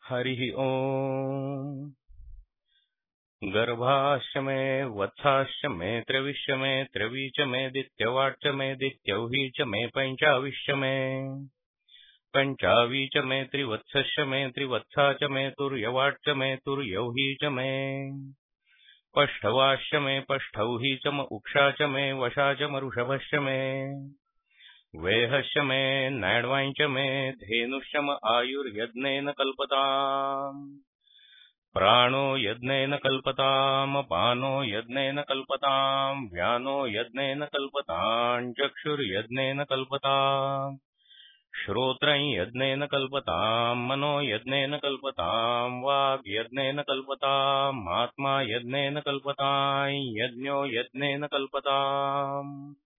हरिः ओम्। गर्भाश्च मे वत्साश्च मे त्रविश्च मे त्रवी च मे दित्यवाट् च मे दित्यौही च मे पञ्चाविश्च मे पञ्चावी च मे त्रिवत्सश्च मे त्रिवत्सा च मे तुर्यवाट् च मे तुर्यौही च मे पष्ठवाश्च मे पष्ठौही च म उक्षा च मे वशा च मरुषभश्च मे वेहश्च मे नैड्वाञ्च मे धेनुश्च म आयुर्यज्ञेन कल्पताम् प्राणो यज्ञेन कल्पताम् अपानो यज्ञेन कल्पताम् व्यानो यज्ञेन कल्पताम् चक्षुर्यज्ञेन कल्पताम् श्रोत्रं यज्ञेन कल्पताम् मनो यज्ञेन कल्पताम् वाग् यज्ञेन कल्पताम् आत्मा यज्ञेन कल्पताम् यज्ञो यज्ञेन कल्पताम्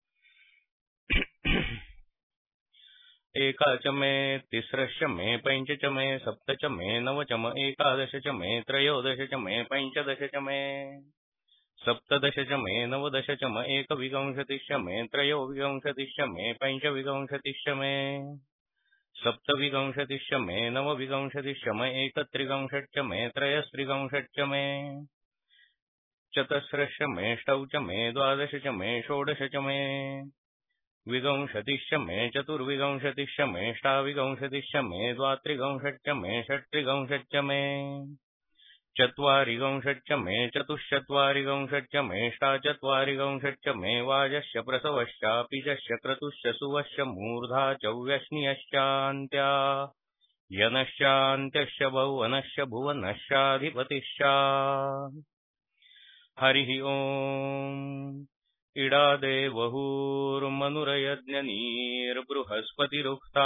एका च मे तिस्रश्च मे पञ्च च मे सप्त च मे नव च मे एकादश च मे त्रयोदश च मे पञ्चदश च मे सप्तदश च मे नवदश च मे एकविंशतिश्च मे त्रयोविंशतिश्च मे पञ्चविंशतिश्च मे सप्तविंशतिश्च मे नवविंशतिश्च मे एकत्रिंशच्च मे त्रयस्त्रिंशच्च मे चतस्रश्च मे षष्टौ च मे द्वादश च मे षोडश च मे विंशतिश्च मे चतुर्विंशतिश्च मे अष्टाविंशतिश्च मे द्वात्रिंशच्च मे षट्त्रिंशच्च मे चत्वारिंशच्च मे चतुश्चत्वारिंशच्च मे अष्टाचत्वारिंशच्च मे वाजश्च प्रसवश्चापीशश्च क्रतुश्च सुवश्च मूर्धा च व्यश्नियश्चान्त्या यनश्चान्त्यश्च भुवनश्च भुवनश्चाधिपतिश्च हरिः ओम्। इडा देवहुर्मनुरयज्ञनीर्बृहस्पतिरुक्ता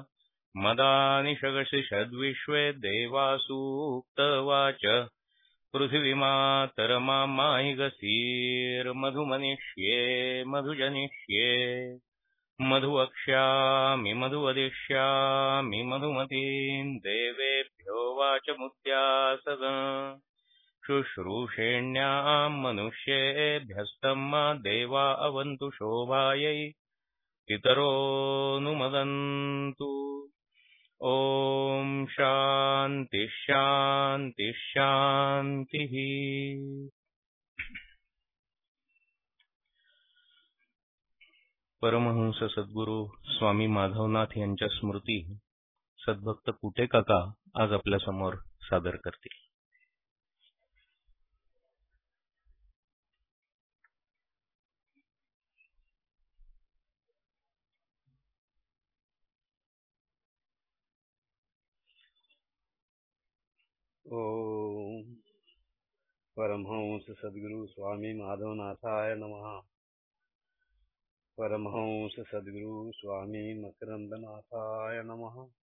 मदानिशगशिषद्विश्वे देवासूक्तवाच पृथिवीमातरमामाहिगसीर्मधुमनिष्ये मधुजनिष्ये मधुवक्ष्यामि मधुवदिष्यामि मधुमतीम् देवेभ्यो वाचमुद्यासद शुश्रूषेण्याम् मनुष्येभ्यस्तम् देवा अवन्तु शोभायै पितरोऽनुमदन्तु। ॐ शान्ति शान्ति शान्तिः। परमहंस सद्गुरू स्वामी माधवनाथ यांच्या स्मृती सद्भक्त कुटे काका आज आपल्या समोर सादर करतील। ओम परमहंस सद्गुरु स्वामी माधवनाथाय नमः। परमहंस सद्गुरु स्वामी मकरंदनाथाय नमः।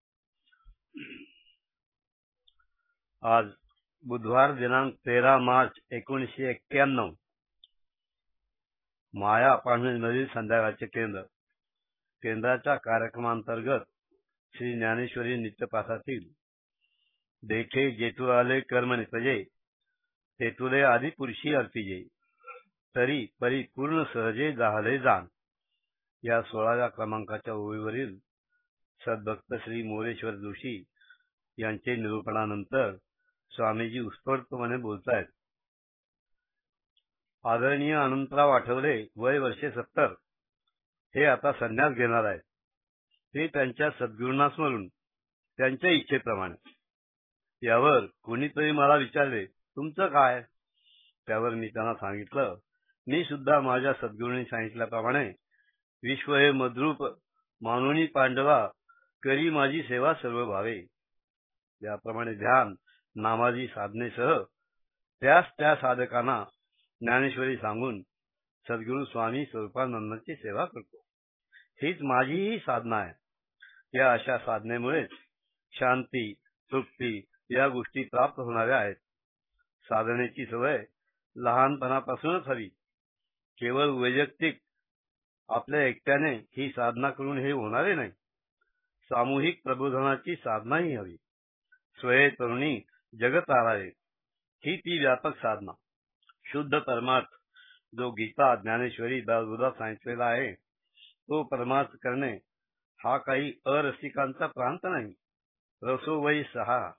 आज बुधवार दिनांक 13 मार्च 1991 माया अपार्टमेंटमधील संध्याकाळचे केंद्राच्या कार्यक्रमांतर्गत श्री ज्ञानेश्वरी नित्यपाठातील देखे जेतुराले कर्म निपजे तेतुले आदि पुरुषी अर्पिजे तरी परिपूर्ण सहजे जाहले जाण या 16व्या क्रमांकाच्या ओळीवरील सद्भक्त श्री मोरेश्वर जोशी यांचे निरूपणानंतर स्वामीजी उत्स्फूर्तपणे बोलतायत। आदरणीय अनंतराव आठवले वय वर्षे 70 हे आता संन्यास घेणार आहेत। ते त्यांच्या सद्गुरूंना स्मरून त्यांच्या इच्छेप्रमाणे। यावर कोणीतरी मला विचारले, तुमचं काय? त्यावर मी त्यांना सांगितलं, मी सुद्धा माझ्या सद्गुरूंनी सांगितल्याप्रमाणे विश्व हे मद्रूप मानोनी पांडवा करी माझी सेवा सर्व भावे। याप्रमाणे ध्यान नामादी साधनेसह त्या साधकांना ज्ञानेश्वरी सांगून सद्गुरू स्वामी स्वरूपानंदांची सेवा करतो। हीच माझीही साधना आहे। या अशा साधनेमुळेच शांती तृप्ती या गोष्टी प्राप्त होणाऱ्या आहेत। साधनेची सवय लहानपणापासूनच हवी। केवळ वैयक्तिक आपल्या एकट्याने ही साधना करून हे होणारे नाही। सामूहिक प्रबोधनाची साधनाही हवी। स्वये तरुणी जगत आराळे ही ती व्यापक साधना। शुद्ध परमार्थ जो गीता ज्ञानेश्वरी दासबोधात सांगितलेला आहे तो परमार्थ करणे हा काही अरसिकांचा प्रांत नाही। रसो वै सहा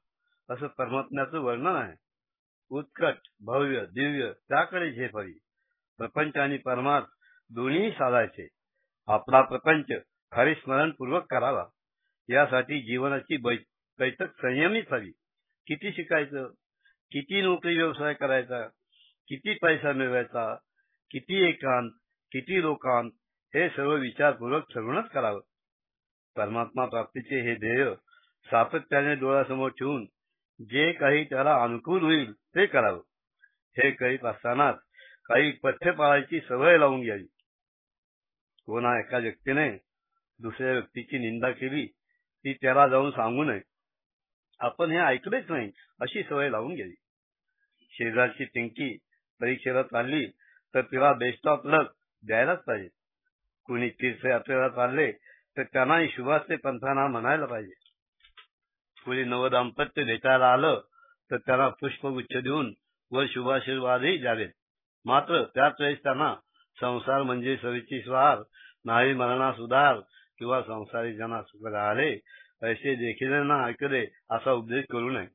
असं परमात्म्याचं वर्णन आहे. उत्कट, भव्य, दिव्य त्याकडे झेपावी. प्रपंच आणि परमार्थ दोन्ही साधायचे. आपला प्रपंच हरिस्मरणपूर्वक करावा. यासाठी जीवनाची बैठक संयमित व्हावी. किती शिकायचं, किती नोकरी व्यवसाय करायचा, किती पैसा मिळवायचा, किती एकांत, किती लोकांत, हे सर्व विचारपूर्वक ठरवूनच करावं. परमात्मा प्राप्तीचे हे ध्येय सातत्याने डोळ्यासमोर ठेवून जे काही त्याला अनुकूल होईल ते करावं. हे करीत असतानाच काही पथ्य पाळायची सवय लावून घ्यावी. कोणा एका व्यक्तीने दुसऱ्या व्यक्तीची निंदा केली ती त्याला जाऊन सांगू नये. आपण हे ऐकलेच नाही अशी सवय लावून घ्यावी. शेजारची पिंकी परीक्षेला चालली तर तिला बेस्ट ऑफ लक द्यायलाच पाहिजे. कुणी तीर्थयात्रेला चालले तर त्यांनाही शुभास्ते पंथांना म्हणायला पाहिजे. कुणी नवदाम्पत्य भेटायला आलं तर त्यांना पुष्पगुच्छ देऊन व शुभाशीर्वादही द्यावेत. मात्र त्याच वेळेस त्यांना संसार म्हणजे सविची स्वार, नाही मरणास उदार किंवा संसारी जना सुख राहिले ऐसे देखील ना ऐकले असा उपदेश करू नये.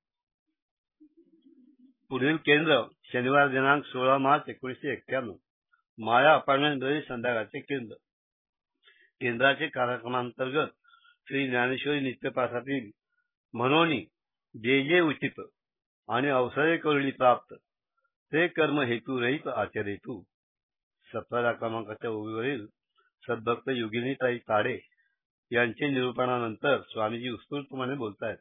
पुढील केंद्र शनिवार दिनांक 16 मार्च 1991 माया अपार्टमेंटमध्ये संध्याकाळचे केंद्र. केंद्राचे कार्यक्रमांतर्गत श्री ज्ञानेश्वरी नित्यपाठातील म्हणोनी जे जे उचित आणि अवसरे करुणी प्राप्त ते कर्म हेतू रहित आचरेतू. 17 क्रमांकाच्या ओळीवरील सद्भक्त योगिनीताई ताडे यांचे निरूपणानंतर स्वामीजी उत्स्फूर्तपणे बोलतायत.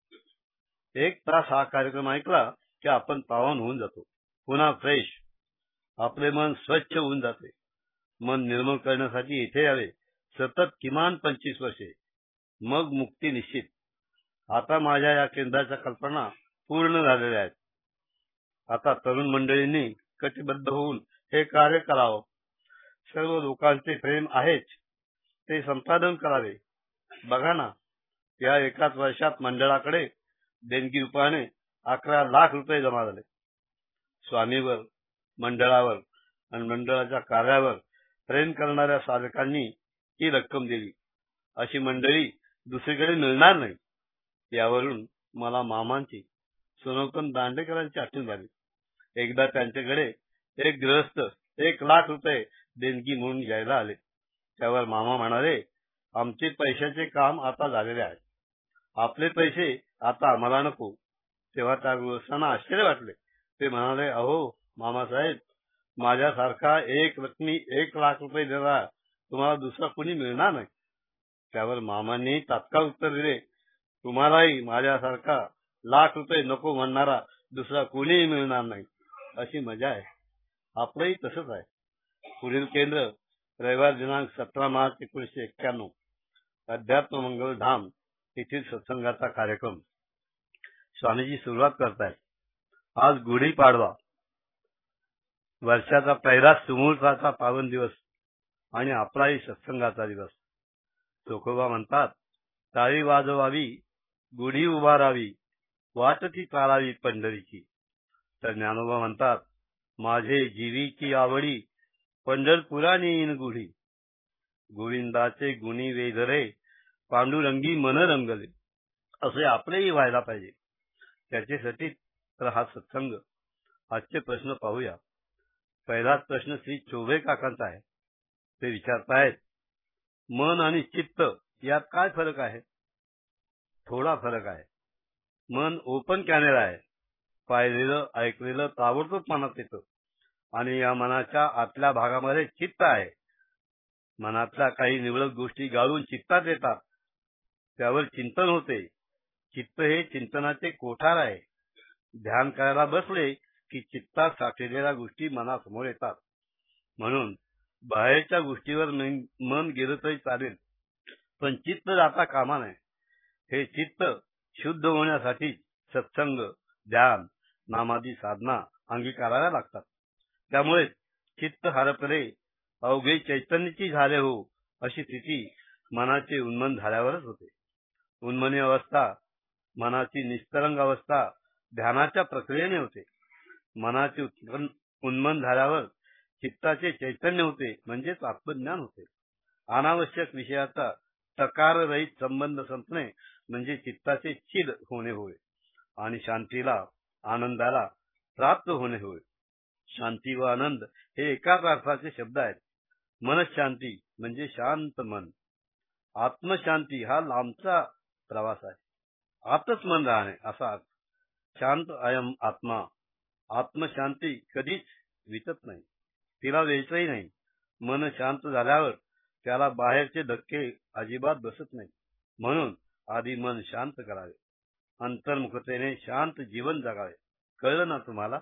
1 तास हा कार्यक्रम ऐकला की आपण पावन होऊन जातो, पुन्हा फ्रेश. आपले मन स्वच्छ होऊन जाते. मन निर्मळ करण्यासाठी इथे यावे सतत किमान 25 वर्षे, मग मुक्ती निश्चित. आता माझ्या या केंद्राच्या कल्पना पूर्ण झालेल्या आहेत. आता तरुण मंडळींनी कटिबद्ध होऊन हे कार्य करावं. सर्व लोकांचे प्रेम आहेच, ते संपादन करावे. बघा ना, या एकाच वर्षात मंडळाकडे देणगी रूपाने 11 लाख रुपये जमा झाले. स्वामीवर, मंडळावर आणि मंडळाच्या कार्यावर प्रेम करणाऱ्या साधकांनी ही रक्कम दिली. अशी मंडळी दुसरीकडे मिळणार नाही. यावरून मला मामांची, सोनोपंत दांडेकरांची आठवण झाली. एकदा त्यांच्याकडे एक गृहस्थ 1 लाख रुपये देणगी म्हणून घ्यायला आले. त्यावर मामा म्हणाले, आमचे पैशाचे काम आता झालेले आहे, आपले पैसे आता आम्हाला नको. तेव्हा त्या गृहस्थांना आश्चर्य वाटले. ते म्हणाले, अहो मामासाहेब, माझ्यासारखा एक रकमी 1 लाख रुपये देणारा तुम्हाला दुसरा कोणी मिळणार नाही. त्यावर मामांनी तात्काळ उत्तर दिले, तुम्हालाही माझ्यासारखा लाख रुपये नको म्हणणारा दुसरा कोणीही मिळणार नाही. अशी मजा आहे. आपलंही तसंच आहे. पुढील केंद्र रविवार दिनांक 17 मार्च 1991 अध्यात्म मंगल धाम येथील सत्संगाचा कार्यक्रम. स्वामीजी सुरुवात करतायत. आज गुढीपाडवा, वर्षाचा पहिला सुमुहूर्ताचा पावन दिवस आणि आपलाही सत्संगाचा दिवस. चोखोबा म्हणतात, टाळी वाजवावी, गुढी उभारावी, वाट ती चालावी पंढरीची. तर ज्ञानोबा म्हणतात, माझे जीवीची आवडी, पंढरपुराने येईन गुढी. गोविंदाचे गुणी वेधरे, पांडुरंगी मन रंगले. असे आपलेही व्हायला पाहिजे. त्याच्यासाठी तर हा सत्संग. आजचे प्रश्न पाहूया. पहिलाच प्रश्न श्री चोभे काकांचा आहे. ते विचारतायत, मन आणि चित्त यात काय फरक आहे? थोडा फरक आहे. मन ओपन कॅमेरा आहे. पाहिलेलं ऐकलेलं ताबडतोब मनात येतं आणि या मनाच्या आतल्या भागामध्ये चित्त आहे. मनातल्या काही निवडक गोष्टी गाळून चित्तात येतात. त्यावर चिंतन होते. चित्त हे चिंतनाचे कोठार आहे. ध्यान करायला बसले की चित्तात साठलेल्या गोष्टी मनासमोर येतात. म्हणून बाहेरच्या गोष्टीवर मन गेलं तरी चालेल, पण चित्त जाता कामा नये. हे चित्त शुद्ध होण्यासाठी सत्संग, ध्यान, नामादी साधना अंगीकाराव्या लागतात. त्यामुळे चित्त हरपले, अवघे चैतन्याची झाले हो, अशी स्थिती मनाचे उन्मन झाल्यावरच होते. उन्मनी अवस्था, मनाची निस्तरंग अवस्था ध्यानाच्या प्रक्रियेने होते. मनाचे उन्मन झाल्यावर चित्ताचे चैतन्य होते, म्हणजेच आत्मज्ञान होते. अनावश्यक विषयाचा तकाररहित संबंध संपणे म्हणजे चित्ताचे चिद होणे होय. आणि शांतीला, आनंदाला प्राप्त होणे होय. शांती व आनंद हे एकाच अर्थाचे शब्द आहेत. मनशांती म्हणजे शांत मन. आत्मशांती हा लांबचा प्रवास आहे. आतच मन राहणे असा अर्थ. शांत अयम आत्मा. आत्मशांती कधीच वितत नाही, तिला वेचही नाही. मन शांत झाल्यावर त्याला बाहेरचे धक्के अजिबात बसत नाही. म्हणून आधी मन शांत करावे, अंतर्मुखतेने शांत जीवन जगावे. कळलं ना तुम्हाला?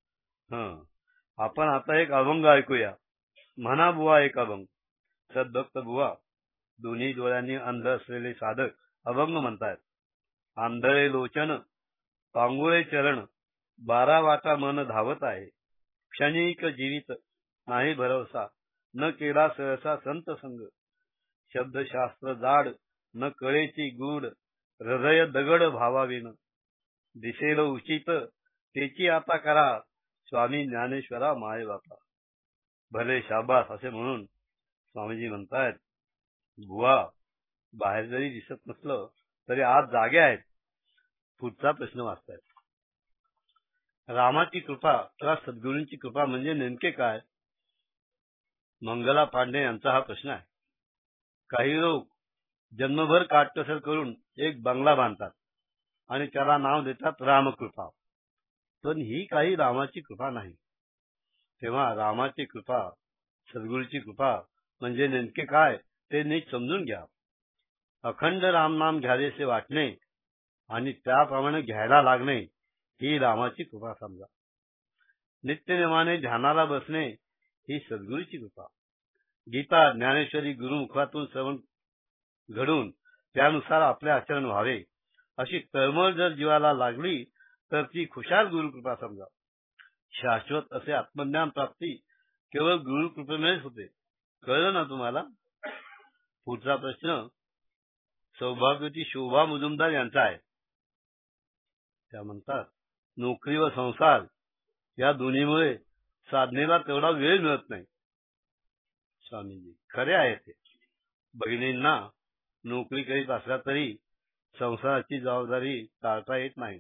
आपण आता एक अभंग ऐकूया. म्हणा बुवा एक अभंग. सद्भक्त बुवा दोन्ही डोळ्यांनी अंध असलेले साधक अभंग म्हणतायत. आंधळे लोचन, पांगुळे चरण, 12 वाटा मन धावत आहे. क्षणिक जीवित नाही भरवसा, न केला सहसा संत संग. शब्दशास्त्र जाड, न कळेची गूढ, हृदय दगड भावाविन. दिसेल उचित तेची आता करा, स्वामी ज्ञानेश्वरा माय बापा. भले शाबास असे म्हणून स्वामीजी म्हणतायत, बुवा बाहेर जरी दिसत नसलं तरी आज जागे आहेत. पुढचा प्रश्न वाचतायत. रामाची कृपा किंवा सद्गुरूंची कृपा म्हणजे नेमके काय? मंगला पांडे यांचा हा प्रश्न आहे. काही लोक जन्मभर काटकसर करून एक बंगला बांधतात आणि त्याला नाव देतात रामकृपा. पण ही काही रामाची कृपा नाही. तेव्हा रामाची कृपा, सद्गुरूची कृपा म्हणजे नेमके काय ते नीट समजून घ्या. अखंड रामनाम घ्यावेसे वाटणे आणि त्याप्रमाणे घ्यायला लागणे ही रामाची कृपा समजा. नित्यनेमाने ध्यानाला बसणे ही सद्गुरूची कृपा. गीता, ज्ञानेश्वरी गुरुमुखातून श्रवण घडून त्यानुसार आपले आचरण व्हावे अशी तळमळ जर जीवाला लागली तर ती खुशाल गुरुकृपा समजा. शाश्वत असे आत्मज्ञान प्राप्ती केवळ गुरुकृपेमुळेच होते. कळलं ना तुम्हाला? पुढचा प्रश्न सौभाग्यवती शोभा मुजुमदार यांचा आहे. त्या म्हणतात, नोकरी व संसार या दोन्हीमुळे साधनेला तेवढा वेळ मिळत नाही. स्वामीजी खरे आहे ते. बहिणींना नोकरी करीत असल्या तरी संसाराची जबाबदारी टाळता येत नाही.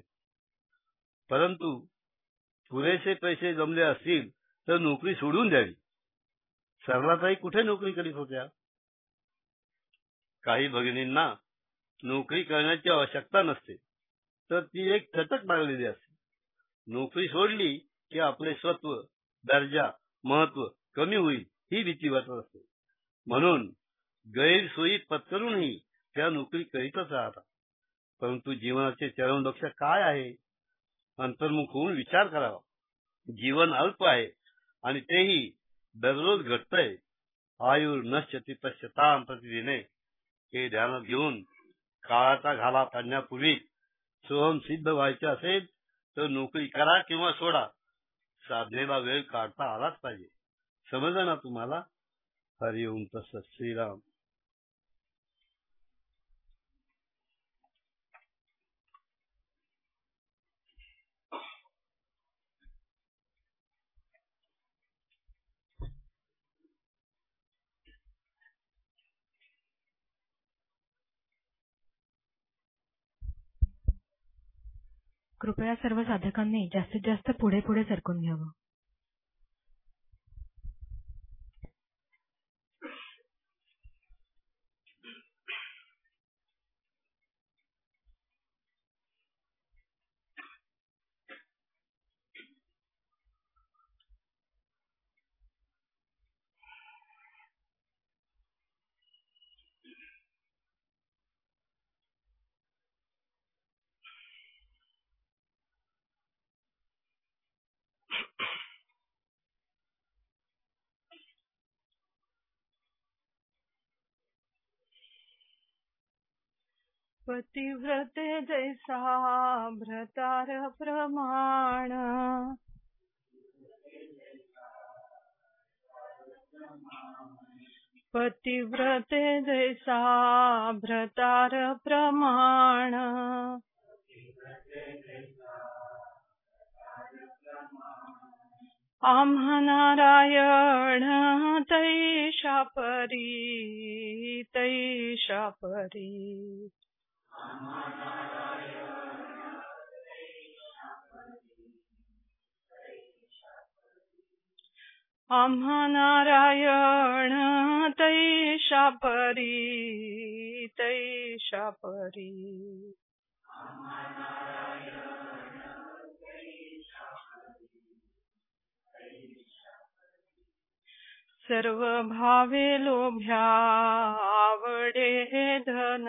परंतु पुरेसे पैसे जमले असतील तर नोकरी सोडून द्यावी. सरलाताई कुठे नोकरी करीत होत्या? काही भगिनींना नोकरी करण्याची आवश्यकता नसते, तर ती एक चटक लागलेली असते. नोकरी सोडली की आपले स्वत्व, दर्जा, महत्व कमी होईल ही भीती वाटत असते. म्हणून गैरसोयी पत्करूनही त्या नोकरी करीतच राहतात. परंतु जीवनाचे चरम लक्ष्य काय आहे? अंतर्मुख होऊन विचार करावा. जीवन अल्प आहे आणि तेही दररोज घटतंय. आयुर नश्यति तस्यताम प्रतिदिने. हे ध्यानात घेऊन काळाचा घाला पाडण्यापूर्वी सोहम सिद्ध व्हायचे असेल तर नोकरी करा किंवा सोडा, साधनेला वेळ काढता आलाच पाहिजे. समजलं ना तुम्हाला? हरिओम तत्सत. श्रीराम. कृपया सर्व साधकांनी जास्तीत जास्त पुढे पुढे सरकून घ्यावं. पतिव्रते जैसा भ्रतार प्रमाण, पतिव्रते जैसा भ्रतार प्रमाण, आम्हा नारायण तैशा परी, तैशा परी. आम्हा नारायण तैशा परी तैशा परी. सर्व भावे लोभ्या आवडे हे धन.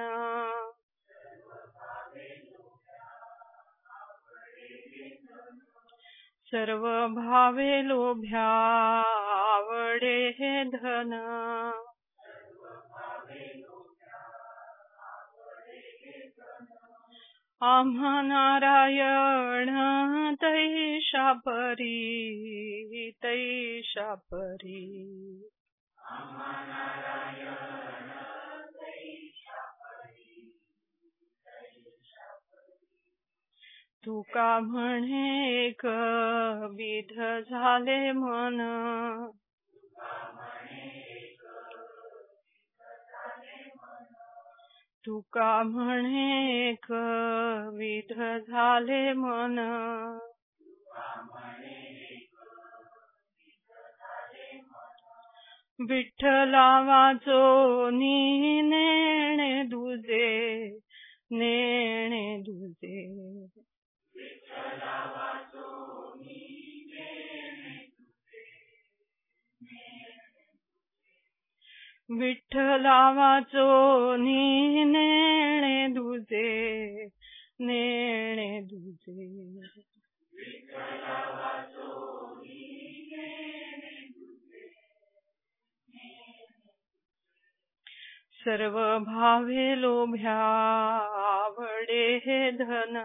सर्व भावे लोभ्या आवडे हे धन. आम्हा नारायण तैशा परी तैशा परी. तुका म्हणे एक विध झाले मन. तुका म्हणे एक विध झाले मन. विठ्ठला वाचोनी नेणे दुजे नेणे दुजे. विठ्ठला वाचोनी नेणे दुजे नेणे दुजे. सर्व भावे लोभ्या आवडे हे धन.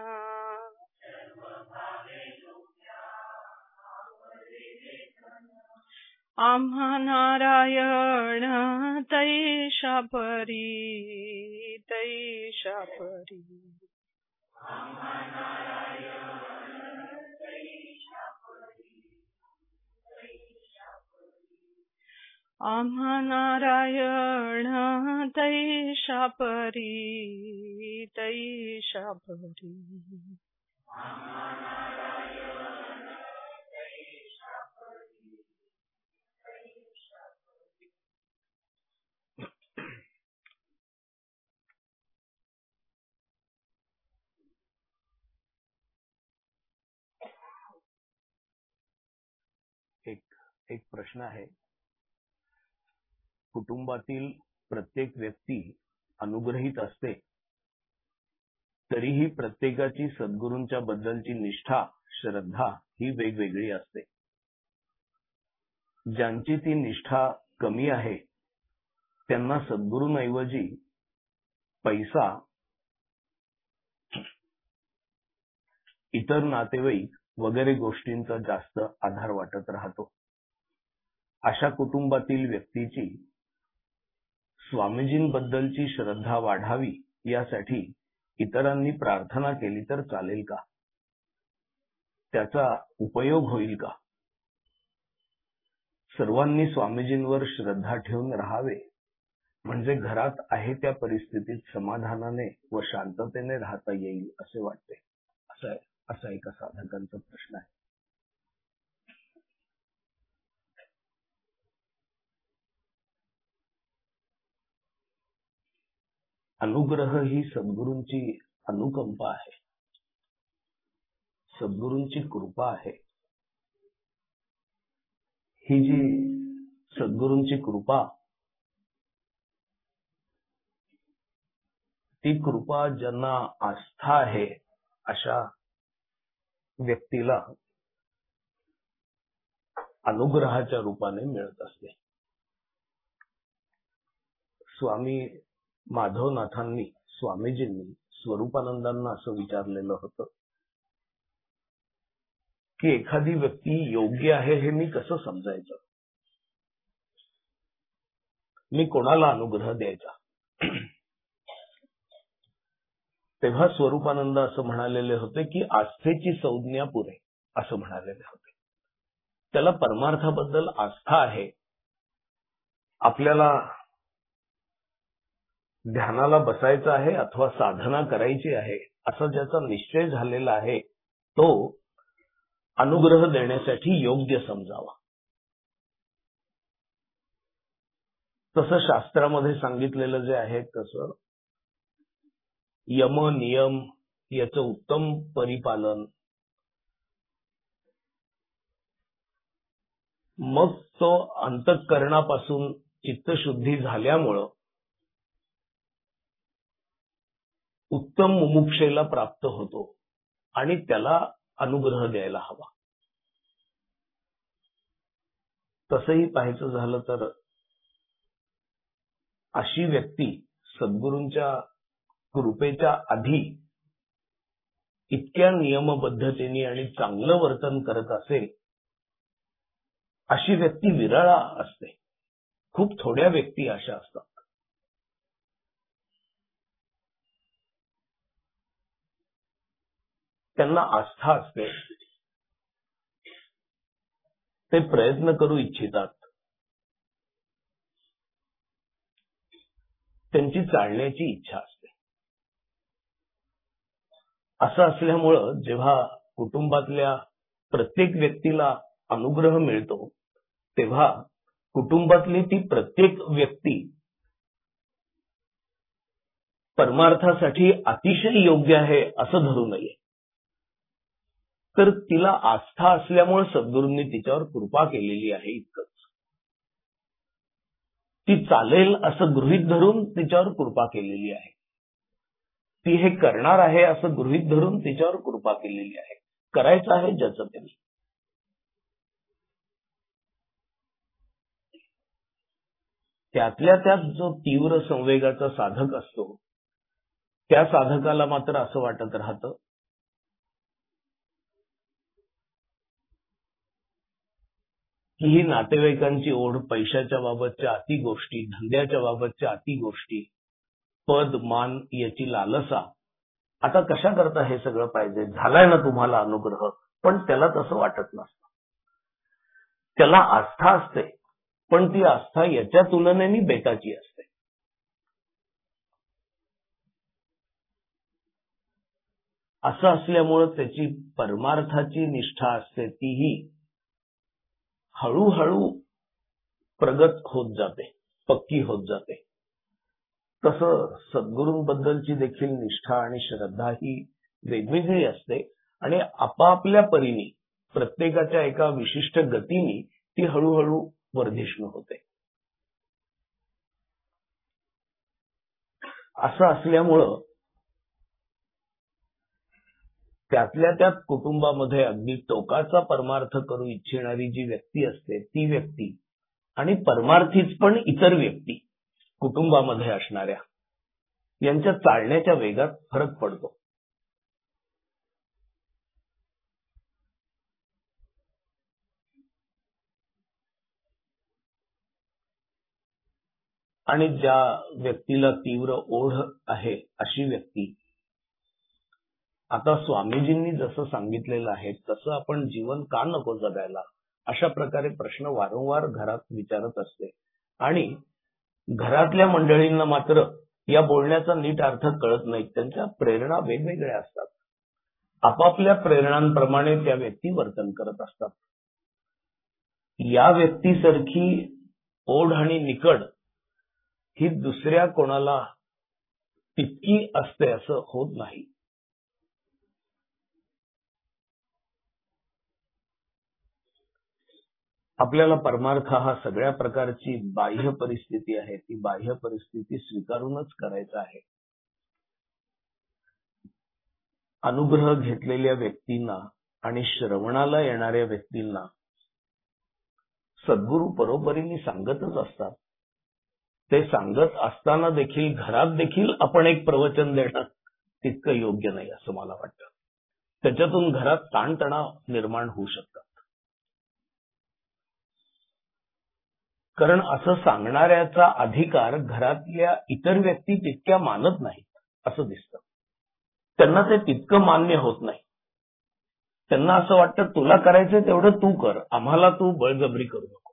आम्हा नारायण तैशा परी तैशा परी. आम्हा नारायण तैशा परी तैशा परी. एक प्रश्न आहे. कुटुंबातील प्रत्येक व्यक्ती अनुग्रहित असते, तरीही प्रत्येकाची सद्गुरूंच्या बद्दलची निष्ठा श्रद्धा ही वेगवेगळी असते. ज्यांची ती निष्ठा कमी आहे त्यांना सद्गुरूंऐवजी पैसा, इतर नातेवाईक वगैरे गोष्टींचा जास्त आधार वाटत राहतो. अशा कुटुंबातील व्यक्तीची स्वामीजींबद्दलची श्रद्धा वाढावी यासाठी इतरांनी प्रार्थना केली तर चालेल का? त्याचा उपयोग होईल का? सर्वांनी स्वामीजींवर श्रद्धा ठेवून राहावे म्हणजे घरात आहे त्या परिस्थितीत समाधानाने व शांततेने राहता येईल असे वाटते. असा एका साधकांचा प्रश्न आहे. अनुग्रह ही सद्गुरूंची अनुकंपा आहे, सद्गुरूंची कृपा आहे. ही जी सद्गुरूंची कृपा, ती कृपा ज्यांना आस्था आहे अशा व्यक्तीला अनुग्रहाच्या रूपाने मिळत असते. स्वामी माधवनाथांनी स्वामीजींनी स्वरूपानंदांना असं विचारलेलं होतं की एखादी व्यक्ती योग्य आहे हे मी कसं समजायचं, मी कोणाला अनुग्रह द्यायचा? तेव्हा स्वरूपानंद असं म्हणालेले होते की आस्थेची संज्ञा पुरे असं म्हणालेले होते. त्याला परमार्थाबद्दल आस्था आहे, आपल्याला ध्यानाला बसायचं आहे अथवा साधना करायची आहे असा ज्याचा निश्चय झालेला आहे तो अनुग्रह देण्यासाठी योग्य समजावा. तसं शास्त्रामध्ये सांगितलेलं जे आहे तसं यम नियम याचं उत्तम परिपालन, मग तो अंतःकरणापासून चित्तशुद्धी झाल्यामुळं उत्तम मुमुक्षेला प्राप्त होतो आणि त्याला अनुग्रह द्यायला हवा. तसंही पाहायचं झालं तर अशी व्यक्ती सद्गुरूंच्या कृपेच्या आधी इतक्या नियमबद्धतेने आणि चांगलं वर्तन करत असेल अशी व्यक्ती विरळा असते. खूप थोड्या व्यक्ती अशा असतात. त्यांना आस्था असते, ते प्रयत्न करू इच्छितात, त्यांची चालण्याची इच्छा असते. असं असल्यामुळं जेव्हा कुटुंबातल्या प्रत्येक व्यक्तीला अनुग्रह मिळतो तेव्हा कुटुंबातली ती प्रत्येक व्यक्ती परमार्थासाठी अतिशय योग्य आहे असं धरू नये. तर तिला आस्था असल्यामुळे सद्गुरूंनी तिच्यावर कृपा केलेली आहे इतकंच. ती चालेल असं गृहीत धरून तिच्यावर कृपा केलेली आहे. ती हे करणार आहे असं गृहीत धरून तिच्यावर कृपा केलेली आहे. करायचं आहे ज्याचं त्यांनी. त्यातल्या त्यात जो तीव्र संवेगाचा साधक असतो त्या साधकाला मात्र असं वाटत राहतं की ही नातेवाईकांची ओढ, पैशाच्या बाबतच्या अति गोष्टी, धंद्याच्या बाबतच्या अति गोष्टी, पद मान याची लालसा, आता कशा करता हे सगळं पाहिजे, झालाय ना तुम्हाला अनुग्रह. पण त्याला तसं वाटत नसतं. त्याला आस्था असते, पण ती आस्था याच्या तुलनेने बेताची असते. असं असल्यामुळं त्याची परमार्थाची निष्ठा असते तीही हळूहळू प्रगत होत जाते, पक्की होत जाते. तसं सद्गुरूंबद्दलची देखील निष्ठा आणि श्रद्धा ही वेगवेगळी असते आणि आपापल्या परीने प्रत्येकाच्या एका विशिष्ट गतीने ती हळूहळू वर्धिष्णू होते. असं असल्यामुळं त्यातल्या त्यात कुटुंबामध्ये अगदी टोकाचा परमार्थ करू इच्छिणारी जी व्यक्ती असते ती व्यक्ती आणि परमार्थीच पण इतर व्यक्ती कुटुंबामध्ये असणाऱ्या यांच्या चालण्याच्या वेगात फरक पडतो. आणि ज्या व्यक्तीला तीव्र ओढ आहे अशी व्यक्ती, आता स्वामीजींनी जसं सांगितलेलं आहे तसं आपण जीवन का नको जगायला, अशा प्रकारे प्रश्न वारंवार घरात विचारत असते. आणि घरातल्या मंडळींना मात्र या बोलण्याचा नीट अर्थ कळत नाही. त्यांच्या प्रेरणा वेगवेगळ्या असतात. आपापल्या प्रेरणांप्रमाणे त्या व्यक्ती वर्तन करत असतात. या व्यक्तीसारखी ओढ आणि निकड ही दुसऱ्या कोणाला तितकी असते असं होत नाही. आपल्याला परमार्थ हा सगळ्या प्रकारची बाह्य परिस्थिती आहे, ती बाह्य परिस्थिती स्वीकारूनच करायचा आहे. अनुग्रह घेतलेल्या व्यक्तींना आणि श्रवणाला येणाऱ्या व्यक्तींना सद्गुरू परोपरीने सांगतच असतात. ते सांगत असताना देखील घरात देखील आपण एक प्रवचन देणं तितकं योग्य नाही असं मला वाटतं. त्याच्यातून घरात ताणतणाव निर्माण होऊ शकतात. कारण असं सांगणाऱ्याचा अधिकार घरातल्या इतर व्यक्ती तितक्या मानत नाहीत असं दिसतं. त्यांना ते तितकं मान्य होत नाही. त्यांना असं वाटतं तुला करायचंय तेवढं तू कर, आम्हाला तू बळजबरी करू नको.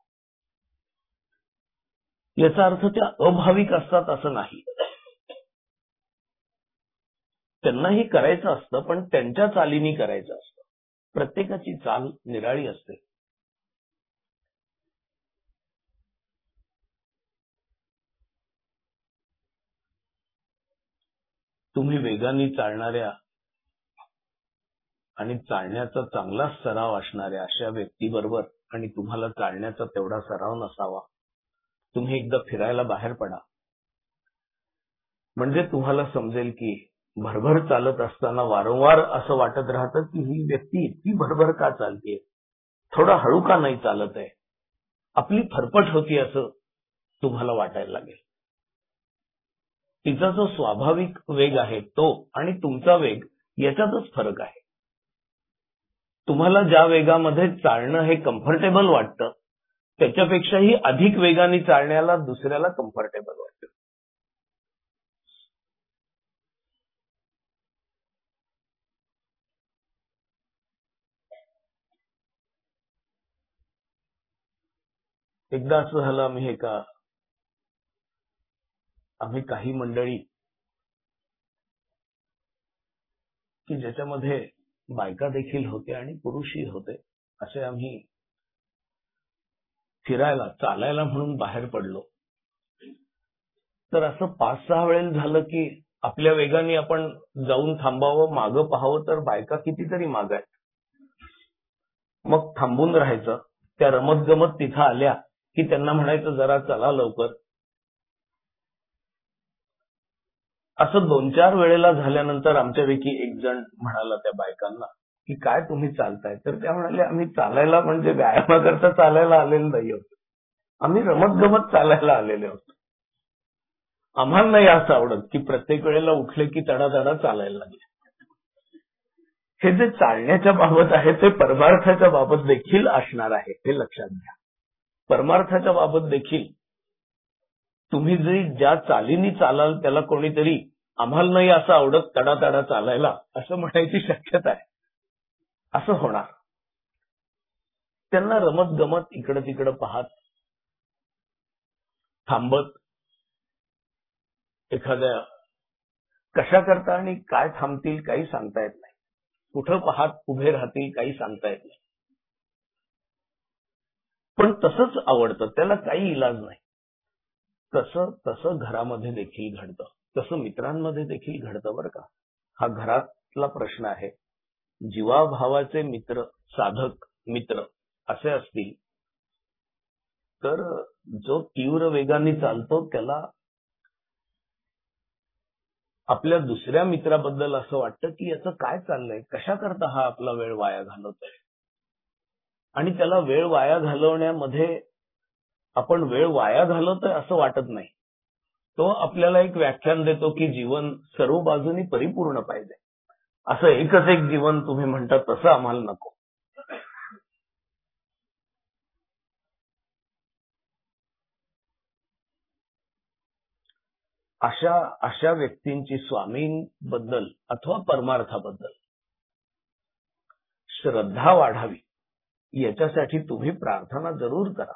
याचा अर्थ त्या अभाविक असतात असं नाही. त्यांनाही करायचं असतं पण त्यांच्या चालीनी करायचं असतं. प्रत्येकाची चाल निराळी असते. तुम्ही वेगाने चालणाऱ्या आणि चालण्याचा चांगला सराव असणाऱ्या अशा व्यक्तीबरोबर, आणि तुम्हाला चालण्याचा तेवढा सराव नसावा, तुम्ही एकदा फिरायला बाहेर पडा. म्हणजे तुम्हाला समजेल की भरभर चालत असताना वारंवार असं वाटत राहतं की ही व्यक्ती इतकी भरभर का चालतेय, थोडा हळू का नाही चालत आहे, आपली फरफट होती असं तुम्हाला वाटायला लागेल. तिचा जो स्वाभाविक वेग आहे तो आणि तुमचा वेग याच्यातच फरक आहे. तुम्हाला ज्या वेगामध्ये चालणं हे कम्फर्टेबल वाटतं त्याच्यापेक्षाही अधिक वेगाने चालण्याला दुसऱ्याला कम्फर्टेबल वाटतं. एकदा असं झालं, आम्ही काही मंडळी की ज्याच्यामध्ये बायका देखील होते आणि पुरुषही होते, असे आम्ही फिरायला चालायला म्हणून बाहेर पडलो. तर असं 5-6 वेळेला झालं की आपल्या वेगाने आपण जाऊन थांबावं, मागं पाहावं, तर बायका कितीतरी माग आहेत. मग थांबून राहायचं. त्या रमत गमत तिथं आल्या की त्यांना म्हणायचं जरा चला लवकर. असं 2-4 वेळेला झाल्यानंतर आमच्यापैकी एक जण म्हणाला त्या बायकांना की काय तुम्ही चालताय, तर त्या म्हणाल्या आम्ही चालायला म्हणजे व्यायामाकरता चालायला आलेलो नाही आहोत, आम्ही रमत गमत चालायला आलेले आहोत. आम्हाला नाही असं आवडत की प्रत्येक वेळेला उठले की तडातडा चालायला लागले. हे जे चालण्याच्या बाबत आहे ते परमार्थाच्या बाबत देखील असणार आहे, हे लक्षात घ्या. परमार्थाच्या बाबत देखील तुम्ही ज्या चालीनी चालाल त्याला कोणीतरी आम्हाला नाही असं आवडत तडातडा चालायला असं म्हणायची शक्यता आहे. असं होणार. त्यांना रमत गमत इकडं तिकडं पाहत थांबत, एखाद्या कशा करता आणि काय थांबतील काही सांगता येत नाही, कुठं पाहत उभे राहतील काही सांगता येत नाही. पण तसंच आवडतं, त्याला काही इलाज नाही. तसं घरामध्ये देखील घडतं, तसं मित्रांमध्ये देखील घडतं बरं का. हा घरातला प्रश्न आहे. जीवाभावाचे मित्र, साधक मित्र असे असतील तर जो तीव्र वेगाने चालतो त्याला आपल्या दुसऱ्या मित्राबद्दल असं वाटतं की याचं काय चाललंय, कशा करता हा आपला वेळ वाया घालवतोय. आणि त्याला वेळ वाया घालवण्यामध्ये आपण वेळ वाया घालवतोय असं वाटत नाही. तो आपल्याला एक व्याख्यान देतो की जीवन सर्व बाजूनी परिपूर्ण पाहिजे. असं एकच एक जीवन तुम्ही म्हणता तसं आम्हाला नको. अशा व्यक्तींची स्वामींबद्दल अथवा परमार्थाबद्दल श्रद्धा वाढावी याच्यासाठी तुम्ही प्रार्थना जरूर करा.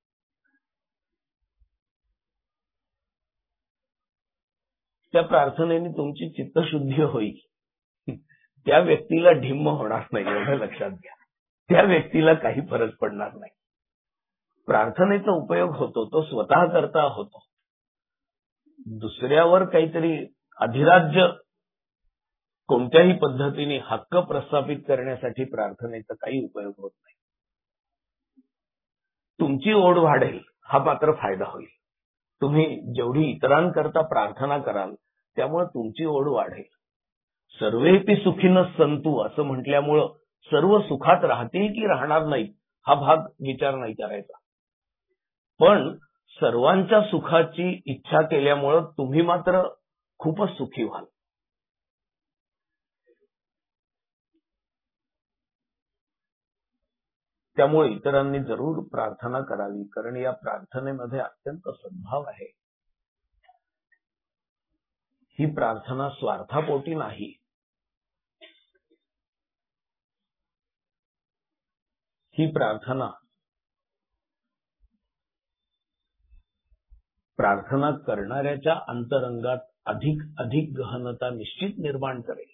त्या प्रार्थनेने तुमची चित्तशुद्धी होईल. त्या व्यक्तीला ढिम्म होणार नाही एवढं लक्षात घ्या. त्या व्यक्तीला काही फरक पडणार नाही. प्रार्थनेचा उपयोग होतो तो स्वतः करता होतो. दुसऱ्यावर काहीतरी अधिराज्य कोणत्याही पद्धतीने हक्क प्रस्थापित करण्यासाठी प्रार्थनेचा काही उपयोग होत नाही. तुमची ओढ वाढेल हा मात्र फायदा होईल. तुम्ही जेवढी इतरांकरता प्रार्थना कराल त्यामुळे तुमची ओढ वाढेल. सर्वेपि सुखिनः सन्तु असं म्हटल्यामुळं सर्व सुखात राहतील की राहणार नाहीत हा भाग विचार नाही करायचा. पण सर्वांच्या सुखाची इच्छा केल्यामुळं तुम्ही मात्र खूपच सुखी व्हाल. त्यामुळे इतरांनी जरूर प्रार्थना करावी, कारण या प्रार्थनेमध्ये अत्यंत सद्भाव आहे. ही प्रार्थना स्वार्थापोटी नाही. ही प्रार्थना करणाऱ्याच्या अंतरंगात अधिक गहनता निश्चित निर्माण करेल.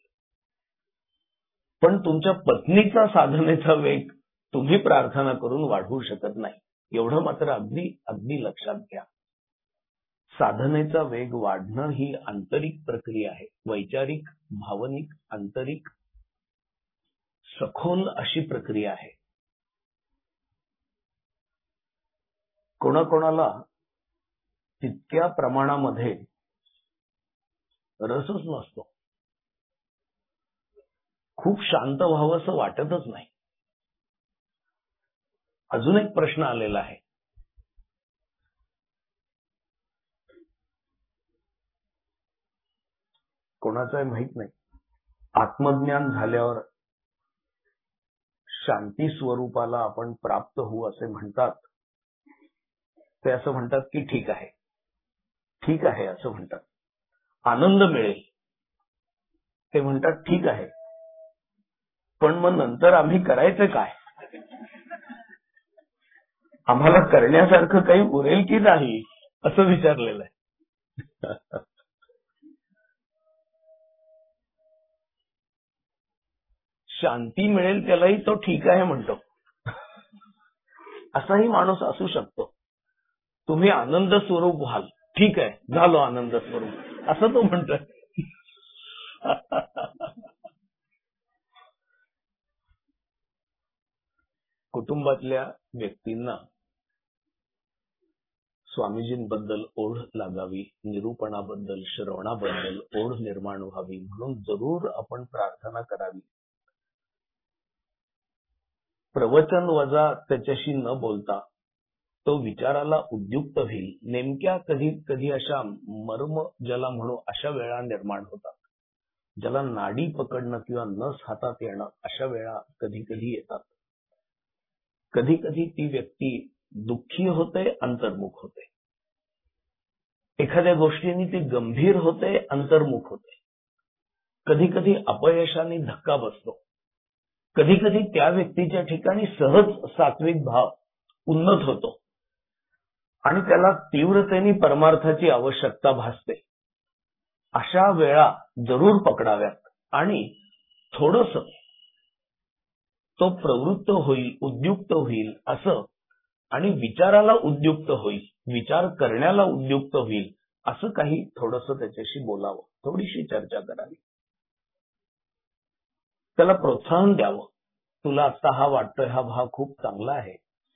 पण तुमच्या पत्नीचा साधनेचा वेग तुम्ही प्रार्थना करून वाढवू शकत नाही एवढं मात्र अगदी लक्षात घ्या. साधनेचा वेग वाढणं ही आंतरिक प्रक्रिया आहे. वैचारिक, भावनिक, आंतरिक, सखोल अशी प्रक्रिया आहे. कोणाकोणाला तितक्या प्रमाणामध्ये रसच नसतो. खूप शांत व्हावं असं वाटतच नाही. अजून एक प्रश्न आलेला आहे. कोणाचं आहे माहित नाही. आत्मज्ञान झाल्यावर शांती स्वरूपाला आपण प्राप्त होऊ असे म्हणतात. ते असं म्हणतात की ठीक आहे, ठीक आहे असं म्हणतात. आनंद मिळेल ते म्हणतात ठीक आहे, पण मग नंतर आम्ही करायचं काय? आम्हाला करण्यासारखं काही उरेल की नाही असं विचारलेलं आहे. शांती मिळेल त्यालाही तो ठीक आहे म्हणतो. असाही माणूस असू शकतो. तुम्ही आनंद स्वरूप व्हाल, ठीक आहे झालो आनंद स्वरूप असं तो म्हणतोय. कुटुंबातल्या व्यक्तींना स्वामीजींबद्दल ओढ लागावी, निरूपणाबद्दल, श्रवणाबद्दल ओढ निर्माण व्हावी म्हणून जरूर आपण प्रार्थना करावी. प्रवचन वजा त्याच्याशी न बोलता तो विचाराला उद्युक्त होईल. नेमक्या कधी कधी अशा मर्म ज्याला म्हणू अशा वेळा निर्माण होतात, ज्याला नाडी पकडणं किंवा नस हातात येणं अशा वेळा कधी कधी येतात. कधी कधी ती व्यक्ती दुःखी होते, अंतर्मुख होते. एखाद्या गोष्टीने ती गंभीर होते, अंतर्मुख होते. कधी कधी अपयशाने धक्का बसतो. कधी कधी त्या व्यक्तीच्या ठिकाणी सहज सात्विक भाव उन्नत होतो आणि त्याला तीव्रतेने परमार्थाची आवश्यकता भासते. अशा वेळा जरूर पकडाव्यात आणि थोडस तो प्रवृत्त होईल, उद्युक्त होईल असं, आणि विचाराला उद्युक्त होईल, विचार करण्याला उद्युक्त होईल असं काही थोडंसं त्याच्याशी बोलावं, थोडीशी चर्चा करावी, त्याला प्रोत्साहन द्यावं. तुला आता हा वाटतोय हा भाव खूप चांगला आहे.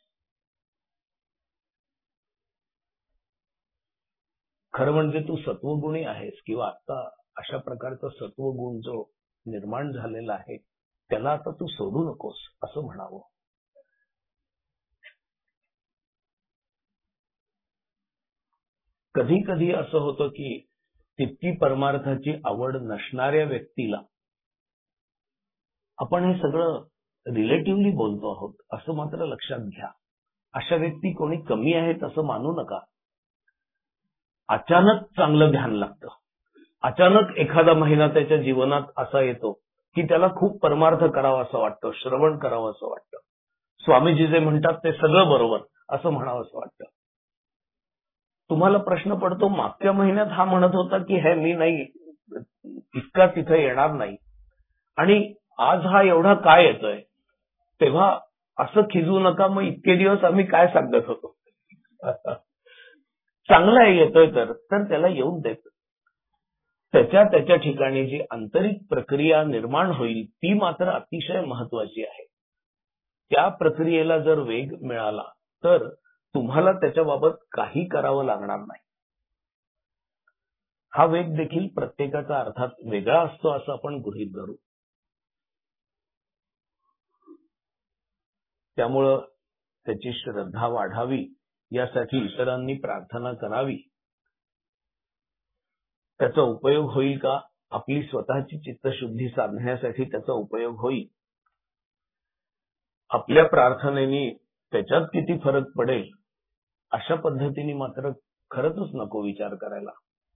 खरं म्हणजे तू सत्वगुणी आहेस किंवा आता अशा प्रकारचा सत्वगुण जो निर्माण झालेला आहे त्याला आता तू सोडू नकोस असं म्हणावं. कधी कधी असं होतं की तितकी परमार्थाची आवड नसणाऱ्या व्यक्तीला आपण हे सगळं रिलेटिव्हली बोलतो आहोत असं मात्र लक्षात घ्या. अशा व्यक्ती कोणी कमी आहेत असं मानू नका. अचानक चांगलं ध्यान लागतं. अचानक एखादा महिना त्याच्या जीवनात असा येतो की त्याला खूप परमार्थ करावा असं वाटतं, श्रवण करावं असं वाटतं. स्वामीजी जे म्हणतात ते सगळं बरोबर असं म्हणावं असं वाटतं. तुम्हाला प्रश्न पडतो, मागच्या महिन्यात हा म्हणत होता की हे मी नाही इतका तिथे येणार नाही आणि आज हा एवढा काय येतोय. तेव्हा असं खिजू नका, मग इतके दिवस आम्ही काय सांगत होतो. चांगला येतोय तर त्याला येऊन देत. त्याच्या ठिकाणी जी आंतरिक प्रक्रिया निर्माण होईल ती मात्र अतिशय महत्वाची आहे. त्या प्रक्रियेला जर वेग मिळाला तर तुम्हाला त्याच्याबाबत काही करावं लागणार नाही. हा वेग देखील प्रत्येकाचा अर्थात वेगळा असतो असं आपण गृहीत धरू. त्यामुळं त्याची श्रद्धा वाढावी यासाठी इतरांनी प्रार्थना करावी. त्याचा उपयोग होईल का? आपली स्वतःची चित्तशुद्धी साधण्यासाठी त्याचा उपयोग होईल. आपल्या प्रार्थनेने त्याच्यात किती फरक पडेल अशा पद्धतीने मात्र खरंच नको विचार करायला.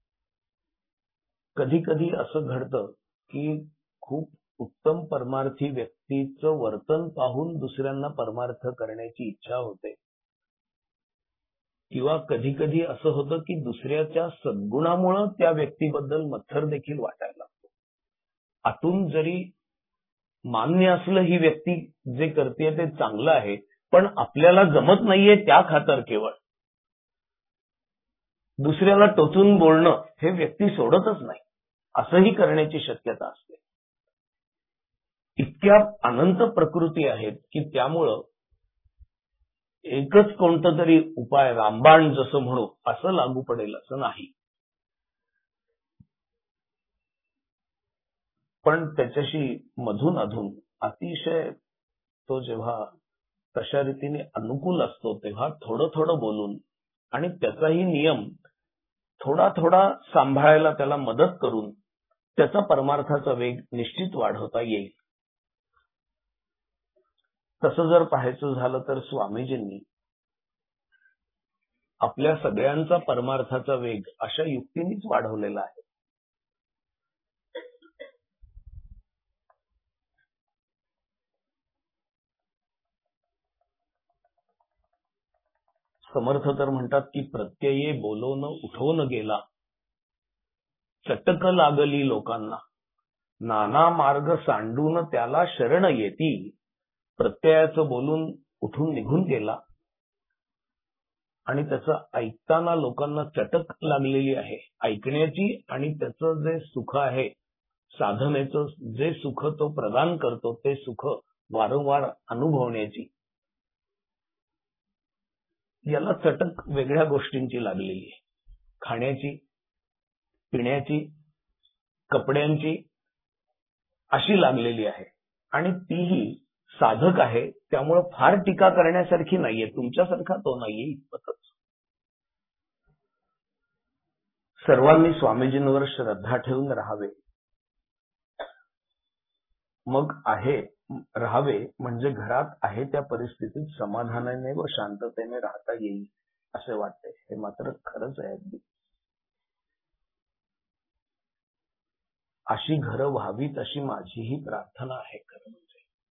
कधी कधी असं घडतं की खूप उत्तम परमार्थी व्यक्तीचं वर्तन पाहून दुसऱ्यांना परमार्थ करण्याची इच्छा होते. किंवा कधी कधी असं होतं की दुसऱ्याच्या सद्गुणामुळे त्या व्यक्तीबद्दल मत्सर देखील वाटायला लागतो. आतून जरी मान्य असलं ही व्यक्ती जे करते ते चांगलं आहे, पण आपल्याला जमत नाहीये त्या खातर केवळ दुसऱ्याला टोचून बोलणं हे व्यक्ती सोडतच नाही, असंही करण्याची शक्यता असते. इतक्या अनंत प्रकृती आहेत की त्यामुळं एकच कोणतं तरी उपाय रामबाण जसं म्हणू असं लागू पडेल असं नाही. पण त्याच्याशी मधून अधून अतिशय तो जेव्हा तशा रीतीने अनुकूल असतो तेव्हा थोडं थोडं बोलून आणि त्याचाही नियम थोडा थोडा सांभाळायला त्याला मदत करून त्याचा परमार्थाचा वेग निश्चित वाढवता येईल. तसं जर पाहायचं झालं तर स्वामीजींनी आपल्या सगळ्यांचा परमार्थाचा वेग अशा युक्तीनेच वाढवलेला आहे. समर्थ तर म्हणतात की प्रत्यये बोलवून उठवून गेला, चटक लागली लोकांना, नाना मार्ग सांडून त्याला शरण येती. प्रत्ययाचं बोलून उठून निघून गेला आणि त्याचं ऐकताना लोकांना चटक लागलेली आहे ऐकण्याची, आणि त्याचं जे सुख आहे साधनेचं जे सुख तो प्रदान करतो ते सुख वारंवार अनुभवण्याची, याला चटक वेगळ्या गोष्टींची लागलेली आहे. खाण्याची, पिण्याची, कपड्यांची अशी लागलेली आहे आणि तीही साधक आहे. त्यामुळे फार टीका करण्यासारखी नाहीये, तुमच्यासारखा तो नाहीये इतपतच. सर्वांनी स्वामीजींवर श्रद्धा ठेवून राहावे. मग राहावे म्हणजे घरात आहे त्या परिस्थितीत समाधानाने व शांततेने राहता येईल असे वाटते. हे मात्र खरंच आहे अगदी. अशी घरं व्हावीत अशी माझीही प्रार्थना आहे. खरं म्हणजे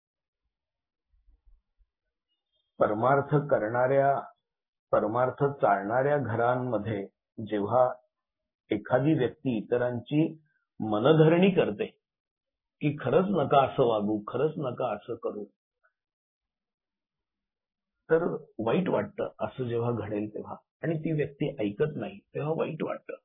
परमार्थ चालणाऱ्या घरांमध्ये जेव्हा एखादी व्यक्ती इतरांची मनधरणी करते की खरंच नका असं वागू, खरंच नका असं करू, तर वाईट वाटतं. असं जेव्हा घडेल तेव्हा आणि ती व्यक्ती ऐकत नाही तेव्हा वाईट वाटतं.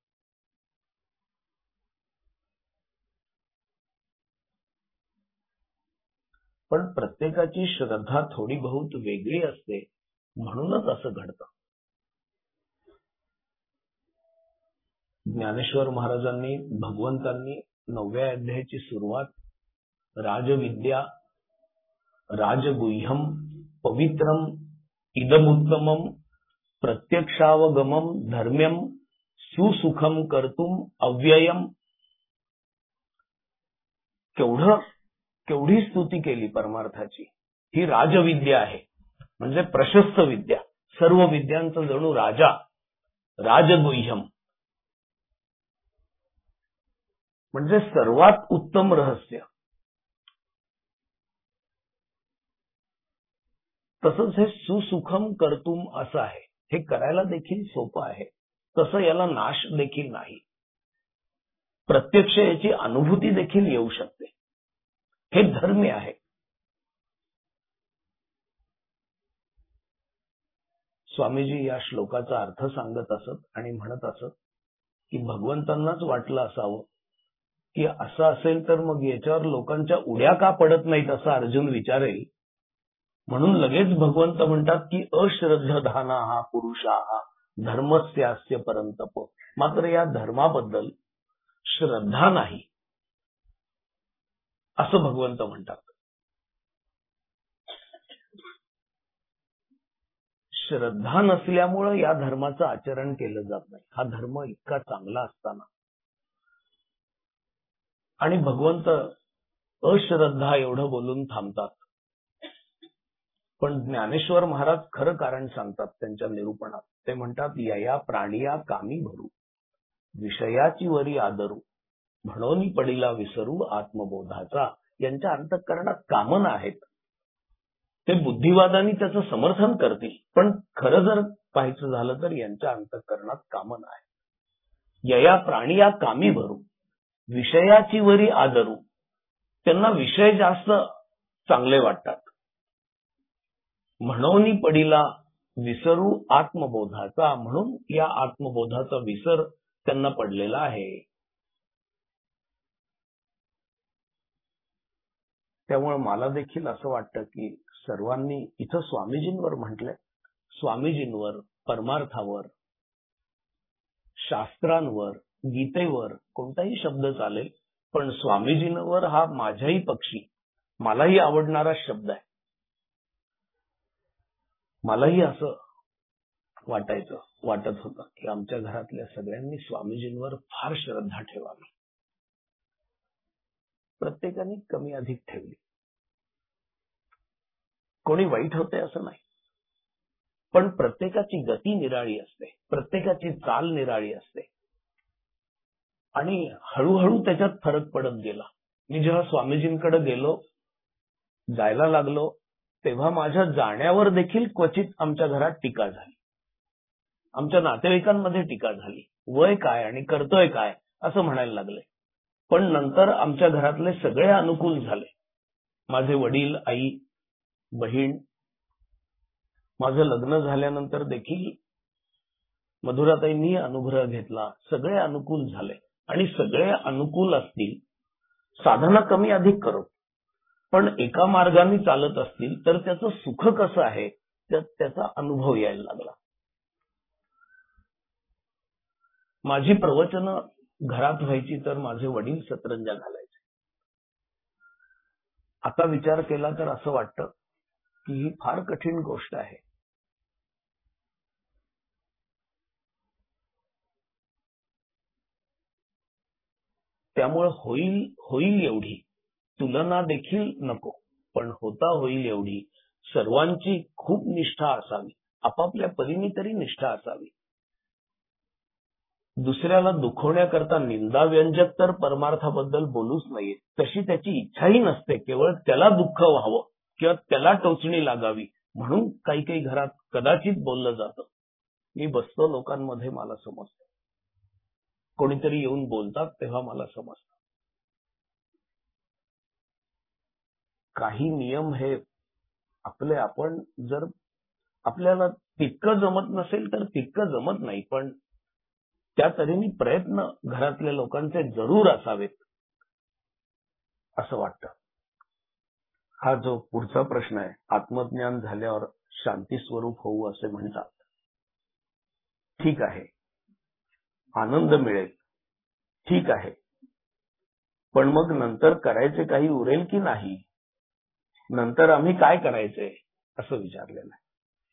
पण प्रत्येकाची श्रद्धा थोडी बहुत वेगळी असते म्हणूनच असं घडतं. ज्ञानेश्वर महाराजांनी भगवंतांनी 9व्या अध्यायाची सुरुवात राजविद्या राजगुह्यम पवित्रम इदमुत्तमम प्रत्यक्षावगमम धर्म्यम सुसुखम कर्तुम अव्ययम, केवढी स्तुती केली परमार्थाची. ही राजविद्या आहे म्हणजे प्रशस्त विद्या, सर्व विद्यांचा जणू राजा. राजगुह्यम म्हणजे सर्वात उत्तम रहस्य. तसंच हे सुसुखम कर्तुम असं आहे. हे करायला देखील सोपं आहे, तसं याला नाश देखील नाही. प्रत्यक्ष याची अनुभूती देखील येऊ शकते. हे धर्म्य आहे. स्वामीजी या श्लोकाचा अर्थ सांगत असत आणि म्हणत असत की भगवंतांनाच वाटलं असावं की असं असेल तर मग याच्यावर लोकांच्या उड्या का पडत नाहीत असं अर्जुन विचारेल. म्हणून लगेच भगवंत म्हणतात की अश्रद्धधाना हा पुरुषा हा धर्मस्यास्य परंतप. मात्र या धर्माबद्दल श्रद्धा नाही असं भगवंत म्हणतात. श्रद्धा नसल्यामुळे या धर्माचं आचरण केलं जात नाही. हा धर्म इतका चांगला असताना आणि भगवंत अश्रद्धा एवढं बोलून थांबतात. पण ज्ञानेश्वर महाराज खरं कारण सांगतात त्यांच्या निरूपणात. ते म्हणतात यया प्राणिया कामी भरू विषयाची वरी आदरू म्हणून पडिला विसरू आत्मबोधाचा. यांच्या अंतःकरणात कामना आहेत. ते बुद्धिवादानी त्याचं समर्थन करतील, पण खरं जर पाहायचं झालं तर यांच्या अंतःकरणात कामना आहे. यया प्राणिया कामी भरू विषयाची वरी आदरू. त्यांना विषय जास्त चांगले वाटतात. म्हणून पडिला विसरू आत्मबोधाचा, म्हणून या आत्मबोधाचा विसर त्यांना पडलेला आहे. त्यामुळे मला देखील असं वाटतं की सर्वांनी इथं स्वामीजींवर म्हटलंय, स्वामीजींवर, परमार्थावर, शास्त्रांवर, गीतेवर कोणताही शब्द चालेल, पण स्वामीजींवर हा माझ्याही पक्षी, मलाही आवडणारा शब्द आहे. मलाही असं वाटत होतं की आमच्या घरातल्या सगळ्यांनी स्वामीजींवर फार श्रद्धा ठेवावी. प्रत्येकाने कमी अधिक ठेवली. कोणी वाईट होते असं नाही, पण प्रत्येकाची गती निराळी असते, प्रत्येकाची चाल निराळी असते आणि हळूहळू त्याच्यात फरक पडत गेला. मी जेव्हा स्वामीजींकडे जायला लागलो तेव्हा माझ्या जाण्यावर देखील क्वचित आमच्या घरात टीका झाली, आमच्या नातेवाईकांमध्ये टीका झाली. वय काय आणि करतोय काय असं म्हणायला लागले. पण नंतर आमच्या घरातले सगळे अनुकूल झाले. माझे वडील, आई, बहीण. माझं लग्न झाल्यानंतर देखील मधुराताईंनी अनुग्रह घेतला. सगळे अनुकूल झाले आणि सगळे अनुकूल असतील, साधना कमी अधिक करो, पण एका मार्गाने चालत असतील तर त्याचं सुख कसं आहे त्याचा अनुभव यायला लागला. माझी प्रवचनं घरात व्हायची तर माझे वडील सतरंजा घालायचे. आता विचार केला तर असं वाटतं की ही फार कठीण गोष्ट आहे. त्यामुळे होईल एवढी तुलना देखील नको, पण होता होईल एवढी सर्वांची खूप निष्ठा असावी, आपापल्या परीने तरी निष्ठा असावी. दुसऱ्याला दुखवण्याकरता निंदाव्यंजक तर परमार्थाबद्दल बोलूच नये, तशी त्याची इच्छाही नसते. केवळ त्याला दुःख व्हावं किंवा त्याला टोचणी लागावी म्हणून काही काही घरात कदाचित बोललं जातं. मी बसतो लोकांमध्ये, मला समजतं. कोणीतरी येऊन बोलतात तेव्हा मला समजतं. काही नियम हे आपले आपण जर आपल्याला तितकं जमत नसेल तर तितकं जमत नाही, पण त्या तऱ्हेने प्रयत्न घरातल्या लोकांचे जरूर असावेत असं वाटतं. हा जो पुढचा प्रश्न आहे, आत्मज्ञान झाल्यावर शांती स्वरूप होऊ असे म्हणतात. ठीक आहे, आनंद मिळेल, ठीक आहे, पण मग नंतर करायचे काही उरेल की नाही, नंतर आम्ही काय करायचे असं विचारलेलं आहे.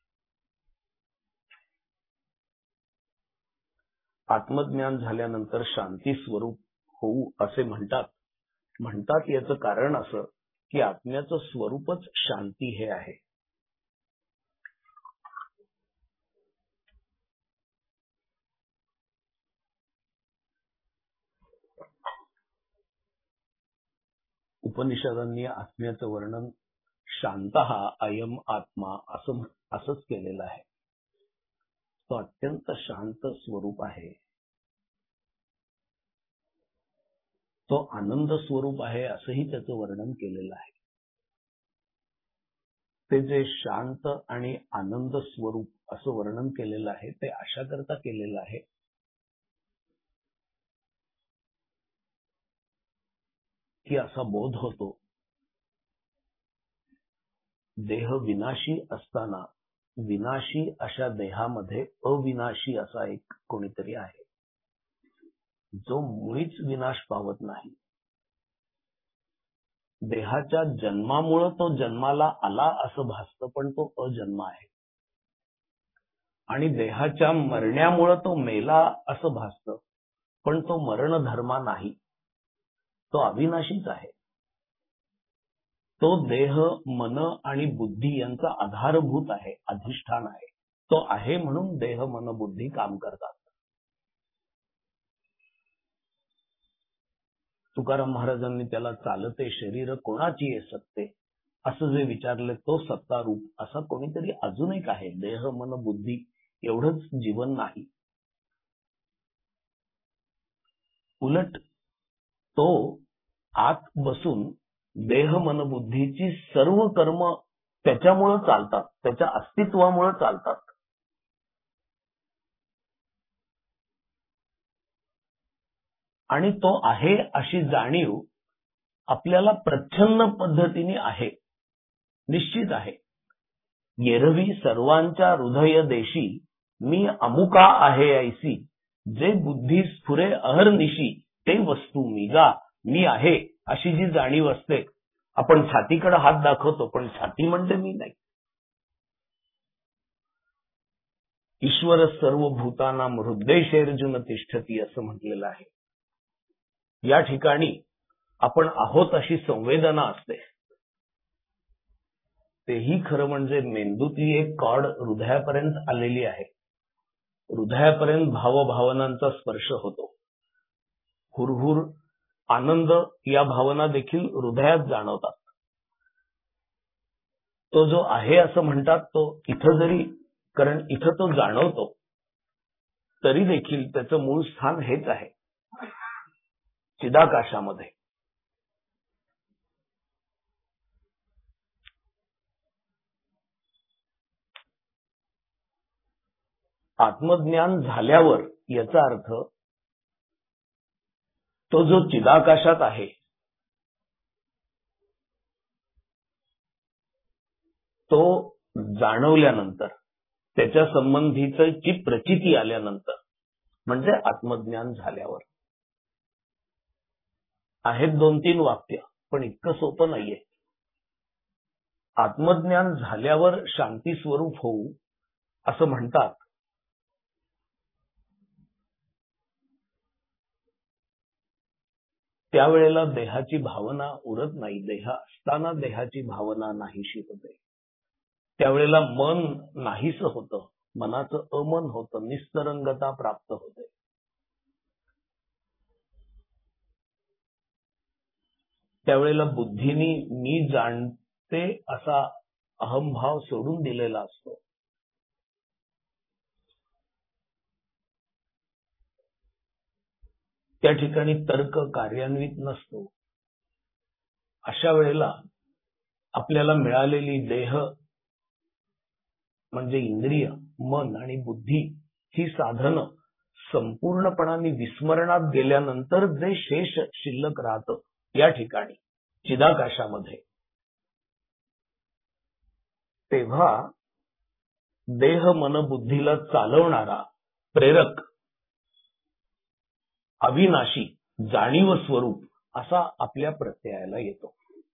आत्मज्ञान झाल्यानंतर शांती स्वरूप होऊ असे म्हणतात याचं कारण असं की आत्म्याचं स्वरूपच शांती हे आहे. उपनिषदांनी आत्म्याचं वर्णन शांतः अयम आत्मा असंच केलेलं आहे. तो अत्यंत शांत स्वरूप आहे, तो आनंद स्वरूप आहे असंही त्याचं वर्णन केलेलं आहे. ते जे शांत आणि आनंद स्वरूप असं वर्णन केलेलं आहे ते अशा करता केलेलं आहे की असा बोध होतो देह विनाशी असताना विनाशी अशा देहामध्ये अविनाशी असा एक कोणीतरी आहे जो मुळीच विनाश पावत नाही. देहाच्या जन्मामुळे तो जन्माला आला असं भासतं, पण तो अजन्म आहे. आणि देहाच्या मरण्यामुळे तो मेला असं भासतं, पण तो मरण धर्मा नाही, तो अविनाशीच आहे. तो देह, मन आणि बुद्धी यांचा आधारभूत आहे, अधिष्ठान आहे. तो आहे म्हणून देह, मन, बुद्धी काम करतात. तुकाराम महाराजांनी त्याला चालते शरीर कोणाची आहे सत्ते असं जे विचारले, तो सत्तारूप असा कोणीतरी अजून एक आहे. देह, मन, बुद्धी एवढंच जीवन नाही. उलट तो आत बसून देह, मन, बुद्धीची सर्व कर्म त्याच्यामुळे चालतात, त्याच्या अस्तित्वामुळे चालतात. आणि तो आहे अशी जाणीव आपल्याला प्रच्छन्न पद्धतीने आहे, निश्चित आहे. एरवी सर्वांच्या हृदय देशी मी अमुका आहे ऐसी, जे बुद्धी स्फुरे अहर्निशी ते वस्तू मी गा. मी आहे अशी जी जाणीव असते, आपण छातीकडे हात दाखवतो पण छाती म्हणजे मी नाही. ईश्वर सर्व भूतानां हृदयेषु तिष्ठती असं म्हटलेलं आहे. या ठिकाणी आपण आहोत अशी संवेदना असते. तेही खरं म्हणजे मेंदूतली एक कॉर्ड हृदयापर्यंत आलेली आहे. हृदयापर्यंत भावभावनांचा स्पर्श होतो. हुरहुर, आनंद या भावना देखील हृदयात जाणवतात. तो जो आहे असं म्हणतात तो इथं जरी, कारण इथं तो जाणवतो, तरी देखील त्याचं मूळ स्थान हेच आहे, चिदाकाशामध्ये. आत्मज्ञान झाल्यावर याचा अर्थ तो जो चिदाकाशात आहे तो जाणवल्यानंतर, त्याच्या संबंधीची प्रचिती आल्यानंतर म्हणजे आत्मज्ञान झाल्यावर. आहेत 2-3 वाक्य, पण इतकं सोपं नाहीये. आत्मज्ञान झाल्यावर शांती स्वरूप होऊ असं म्हणतात. त्यावेळेला देहाची भावना उरत नाही. देह असताना देहाची भावना नाहीशी होते. त्यावेळेला मन नाहीसं होतं, मनाचं अमन होतं, निस्तरंगता प्राप्त होते. त्यावेळेला बुद्धीनी मी जाणते असा अहंभाव सोडून दिलेला असतो. त्या ठिकाणी तर्क कार्यान्वित नसतो. अशा वेळेला आपल्याला मिळालेली देह म्हणजे इंद्रिय, मन आणि बुद्धी ही साधनं संपूर्णपणाने विस्मरणात गेल्यानंतर जे शेष शिल्लक राहतं या ठिकाणी चिदाकाशामध्ये, तेव्हा देह मन बुद्धीला चालवणारा प्रेरक अविनाशी जाणीव स्वरूप असा आपल्या प्रत्ययाला येतो.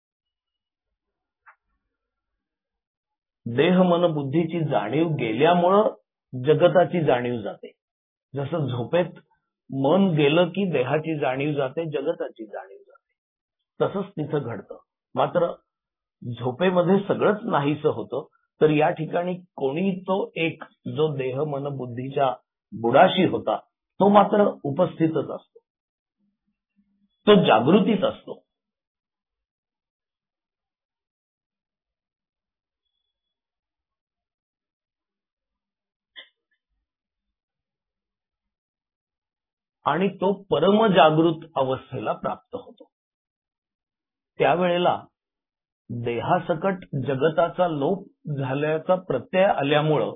देह मन बुद्धीची जाणीव गेल्यामुळं जगताची जाणीव जाते. जसं झोपेत मन गेलं की देहाची जाणीव जाते, जगताची जाणीव जाते. तसंच तिथं घडतं. मात्र झोपेमध्ये सगळंच नाहीसं होतं, तर या ठिकाणी कोणी तो एक जो देह मन बुद्धीच्या बुडाशी होता तो मात्र उपस्थितच असतो, तो जागृतीत असतो. आणि तो परमजागृत अवस्थेला प्राप्त होतो. त्यावेळेला देहासकट जगताचा लोप झाल्याचा प्रत्यय आल्यामुळं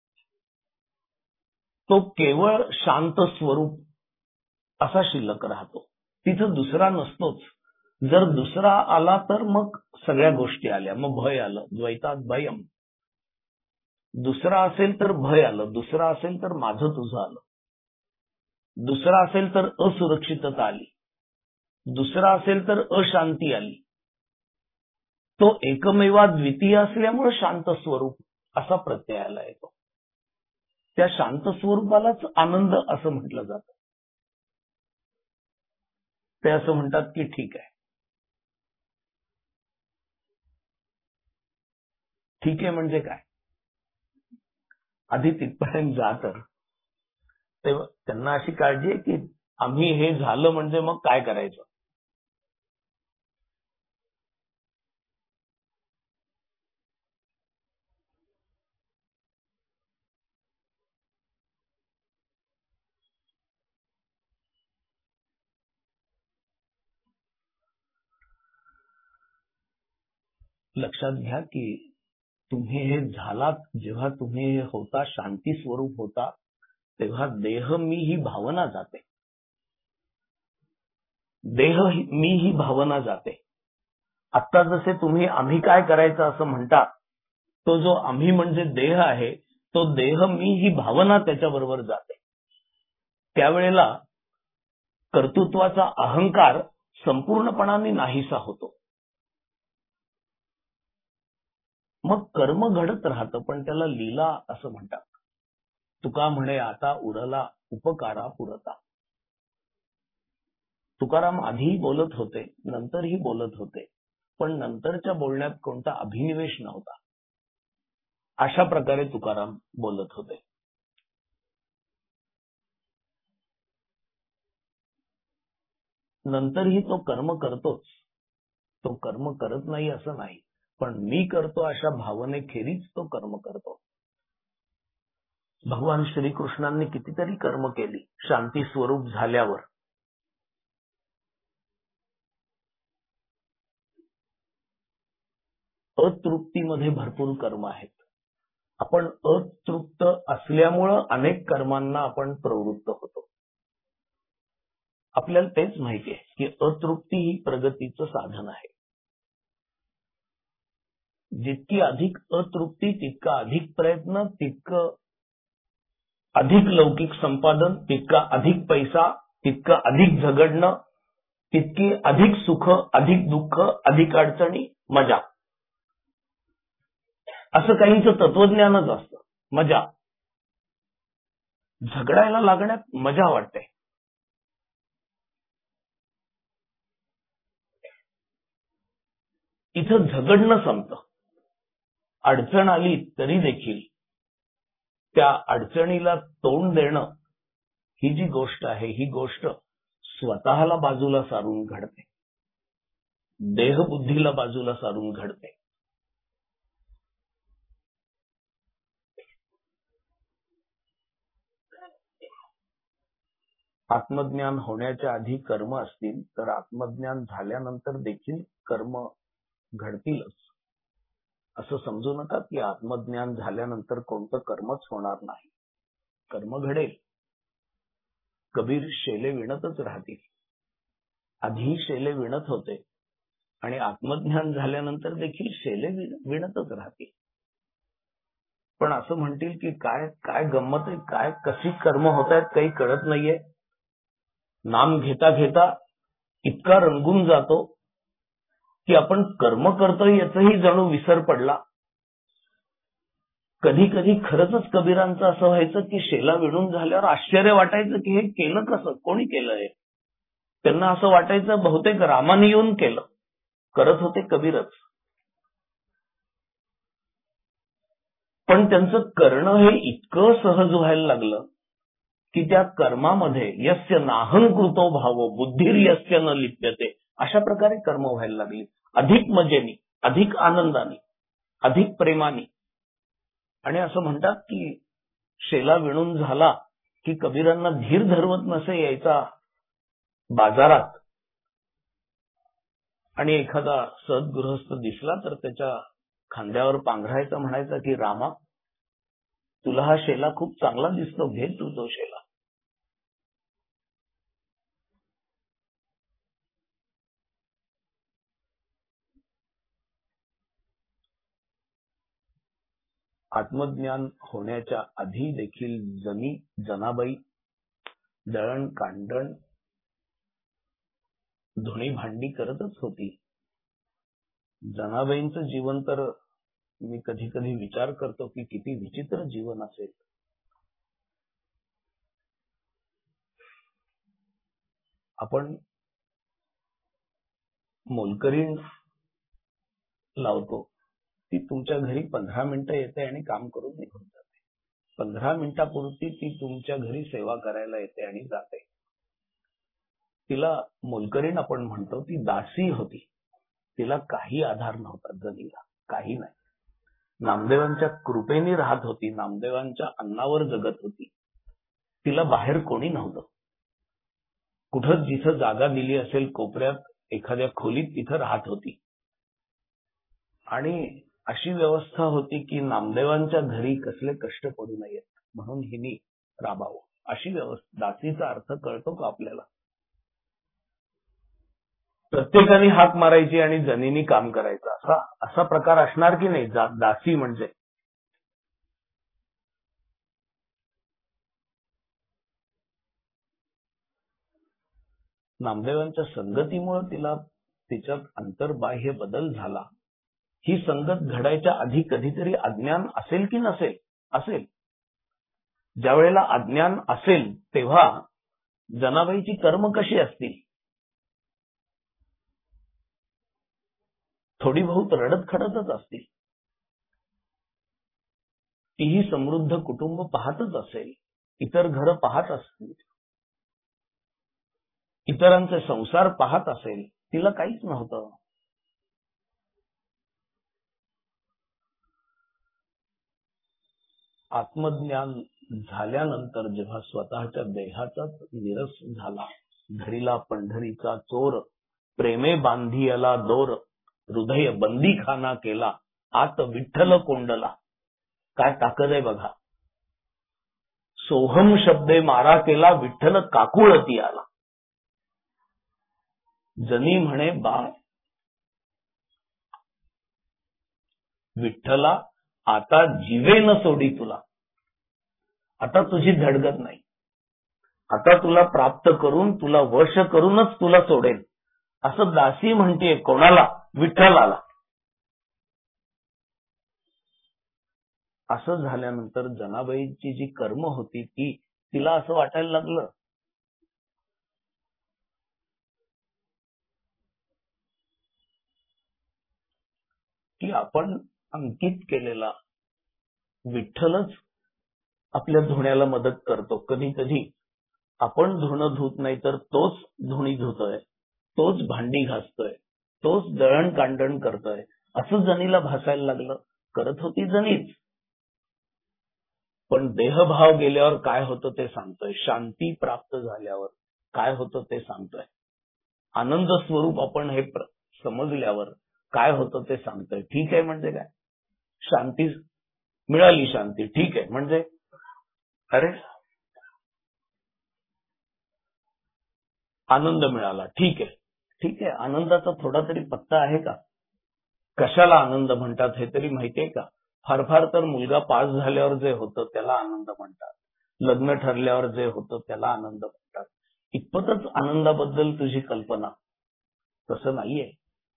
तो केवळ शांत स्वरूप असा शिल्लक राहतो. तिथं दुसरा नसतोच. जर दुसरा आला तर मग सगळ्या गोष्टी आल्या, मग भय आलं. द्वैतात भयम. दुसरा असेल तर भय आलं, दुसरा असेल तर माझं तुझं आलं, दुसरा असेल तर असुरक्षितता आली, दुसरा असेल तर अशांती आली. तो एकमेवा द्वितीय असल्यामुळे शांत स्वरूप असा प्रत्ययाला येतो. त्या शांत स्वरूपालाच आनंद असं म्हटलं जातं. ते असं म्हणतात की ठीक आहे. ठीक आहे म्हणजे काय? आधी तिथपर्यंत जा. तर तेव्हा त्यांना अशी काळजी आहे की आम्ही हे झालं म्हणजे मग काय करायचं. लक्षात घ्या की तुम्ही हे झालात, जेव्हा तुम्ही हे होता, शांती स्वरूप होता, तेव्हा देह मी ही भावना जाते. देह मी ही भावना जाते. आता जसे तुम्ही आम्ही काय करायचं असं म्हणता, तो जो आम्ही म्हणजे देह आहे, तो देह मी ही भावना त्याच्याबरोबर जाते. त्यावेळेला कर्तृत्वाचा अहंकार संपूर्णपणाने नाहीसा होतो. मग कर्म घडत राहतं, पण त्याला लीला असं म्हणतात. तुका म्हणे आता उरला उपकारा पुरता. तुकाराम आधीही बोलत होते, नंतरही बोलत होते, पण नंतरच्या बोलण्यात कोणता अभिनिवेश नव्हता. अशा प्रकारे तुकाराम बोलत होते. नंतरही तो कर्म करतोच. तो कर्म करत नाही असं नाही, पण मी करतो अशा भावनेखेरीज तो कर्म करतो. भगवान श्रीकृष्णांनी कितीतरी कर्म केली शांती स्वरूप झाल्यावर. अतृप्तीमध्ये भरपूर कर्म आहेत. आपण अतृप्त असल्यामुळं अनेक कर्मांना आपण प्रवृत्त होतो. आपल्याला तेच माहिती आहे की अतृप्ती ही प्रगतीचं साधन आहे. जितकी अधिक अतृप्ती तितका अधिक प्रयत्न, तितकं अधिक लौकिक संपादन, तितका अधिक पैसा, तितकं अधिक झगडणं, तितकी अधिक सुख, अधिक दुःख, अधिक अडचणी, मजा. असं काहींचं तत्वज्ञानच असतं. मजा. झगडायला लागण्यात मजा वाटते. इथं झगडणं संपतं. अडचण आली तरी देखील त्या अडचणीला तोंड देणं ही जी गोष्ट आहे, ही गोष्ट स्वतःला बाजूला सारून घडते. देहबुद्धीला बाजूला सारून घडते. आत्मज्ञान होण्याच्या आधी कर्म असतील तर आत्मज्ञान झाल्यानंतर देखील कर्म घडतीलच. असं समजू नका की आत्मज्ञान झाल्यानंतर कोणतं कर्मच होणार नाही. कर्म घडेल. कबीर शेले विणतच राहतील. आधी शेले विणत होते आणि आत्मज्ञान झाल्यानंतर देखील शेले विणतच राहतील. पण असं म्हणतील की काय काय गंमत आहे, काय कशी कर्म होत आहेत काही कळत नाहीये. नाम घेता घेता इतका रंगून जातो की आपण कर्म करतोय याचाही जणू विसर पडला. कधी कधी खरंच कबीरांचं असं व्हायचं की शेला विणून झाल्यावर आश्चर्य वाटायचं की हे केलं कसं, कोणी केलं हे. त्यांना असं वाटायचं बहुतेक रामाने येऊन केलं. करत होते कबीरच. पण त्यांचं करणं हे इतकं सहज व्हायला लागलं की त्या कर्मामध्ये यस्य नाहंकृतो भावो बुद्धिर्यस्य न लिप्यते अशा प्रकारे कर्म व्हायला लागली. अधिक मजेने, अधिक आनंदाने, अधिक प्रेमाने. आणि असं म्हणतात की शेला विणून झाला की कबीरांना धीर धरवत नसे यायचा बाजारात. आणि एखादा सद्गृहस्थ दिसला तर त्याच्या खांद्यावर पांघरायचा, म्हणायचा की रामा तुला हा शेला खूप चांगला दिसतो, घे तू तो शेला. आत्मज्ञान होण्याच्या आधी देखील जनाबाई दळण कांडण धुणी भांडी करतच होती. जनाबाईंचं जीवन तर मी कधी कधी विचार करतो की किती विचित्र जीवन असेल. आपण मोलकरीण लावतो, ती तुमच्या घरी 15 मिनिटं येते आणि काम करून निघून जाते. 15 मिनिटापुरती ती तुमच्या घरी सेवा करायला येते आणि जाते. तिला मोलकरीण आपण म्हणतो. ती दासी होती. तिला काही आधार नव्हता जगीला, काही नाही. नामदेवांच्या कृपेने राहत होती. नामदेवांच्या अन्नावर जगत होती. तिला बाहेर कोणी नव्हतं. कुठं जिथं जागा दिली असेल कोपऱ्यात एखाद्या खोलीत तिथं राहत होती. आणि अशी व्यवस्था होती की नामदेवांच्या घरी कसले कष्ट पडू नयेत म्हणून हिनी राबावं. अशी व्यवस्था. दासीचा अर्थ कळतो का आपल्याला? प्रत्येकाने हाक मारायची आणि जनीनी काम करायचं असा प्रकार असणार की नाही दासी म्हणजे. नामदेवांच्या संगतीमुळे तिला तिच्यात अंतर्बाह्य बदल झाला. ही संगत घडायच्या आधी कधीतरी अज्ञान असेल की नसेल? असेल. ज्या वेळेला अज्ञान असेल तेव्हा जनाबाईची कर्म कशी असतील? थोडी बहुत रडत खडतच असतील. तीही समृद्ध कुटुंब पाहतच असेल, इतर घरं पाहत असतील, इतरांचे संसार पाहत असेल. तिला काहीच नव्हतं. आत्मज्ञान झाल्यानंतर जेव्हा स्वतःच्या देहाचाच निरस झाला, धरिला पंढरीचा चोर, प्रेमे बांधियला दोर, हृदय बंदीखाना केला, आत विठ्ठल कोंडला. काय ताकद आहे बघा. सोहम शब्दे मारा केला, विठ्ठल काकुळती आला. जनी म्हणे बाळ विठ्ठला, आता जीवे न सोडी तुला. आता तुझी धडगत नाही. आता तुला प्राप्त करून, तुला वश करूनच तुला सोडेल. असं दासी म्हणते कोणाला? विठ्ठलाला. असं झाल्यानंतर जनाबाईची जी कर्म होती ती तिला असं वाटायला लागलं की आपण अंकित केलेला विठ्ठलच आपल्या धुण्याला मदत करतो. कधी कधी आपण धुणं धुत नाही तर तोच धुणी धुतोय, तोच भांडी घासतोय, तोच दळण कांडण करतोय. असं जनीला भासायला लागलं. करत होती जनीच, पण देहभाव गेल्यावर काय होतं ते सांगतोय. शांती प्राप्त झाल्यावर काय होतं ते सांगतोय. आनंद स्वरूप आपण हे समजल्यावर काय होतं ते सांगतोय. ठीक आहे म्हणजे काय? शांती मिळाली. शांती ठीक आहे म्हणजे अरे आनंद मिळाला. ठीक आहे. ठीक आहे. आनंदाचा थोडा तरी पत्ता आहे का? कशाला आनंद म्हणतात हे तरी माहितीये का? फार फार तर मुलगा पास झाल्यावर जे होतं त्याला आनंद म्हणतात. लग्न ठरल्यावर जे होतं त्याला आनंद म्हणतात. इतपतच आनंदाबद्दल तुझी कल्पना. तसं नाहीये.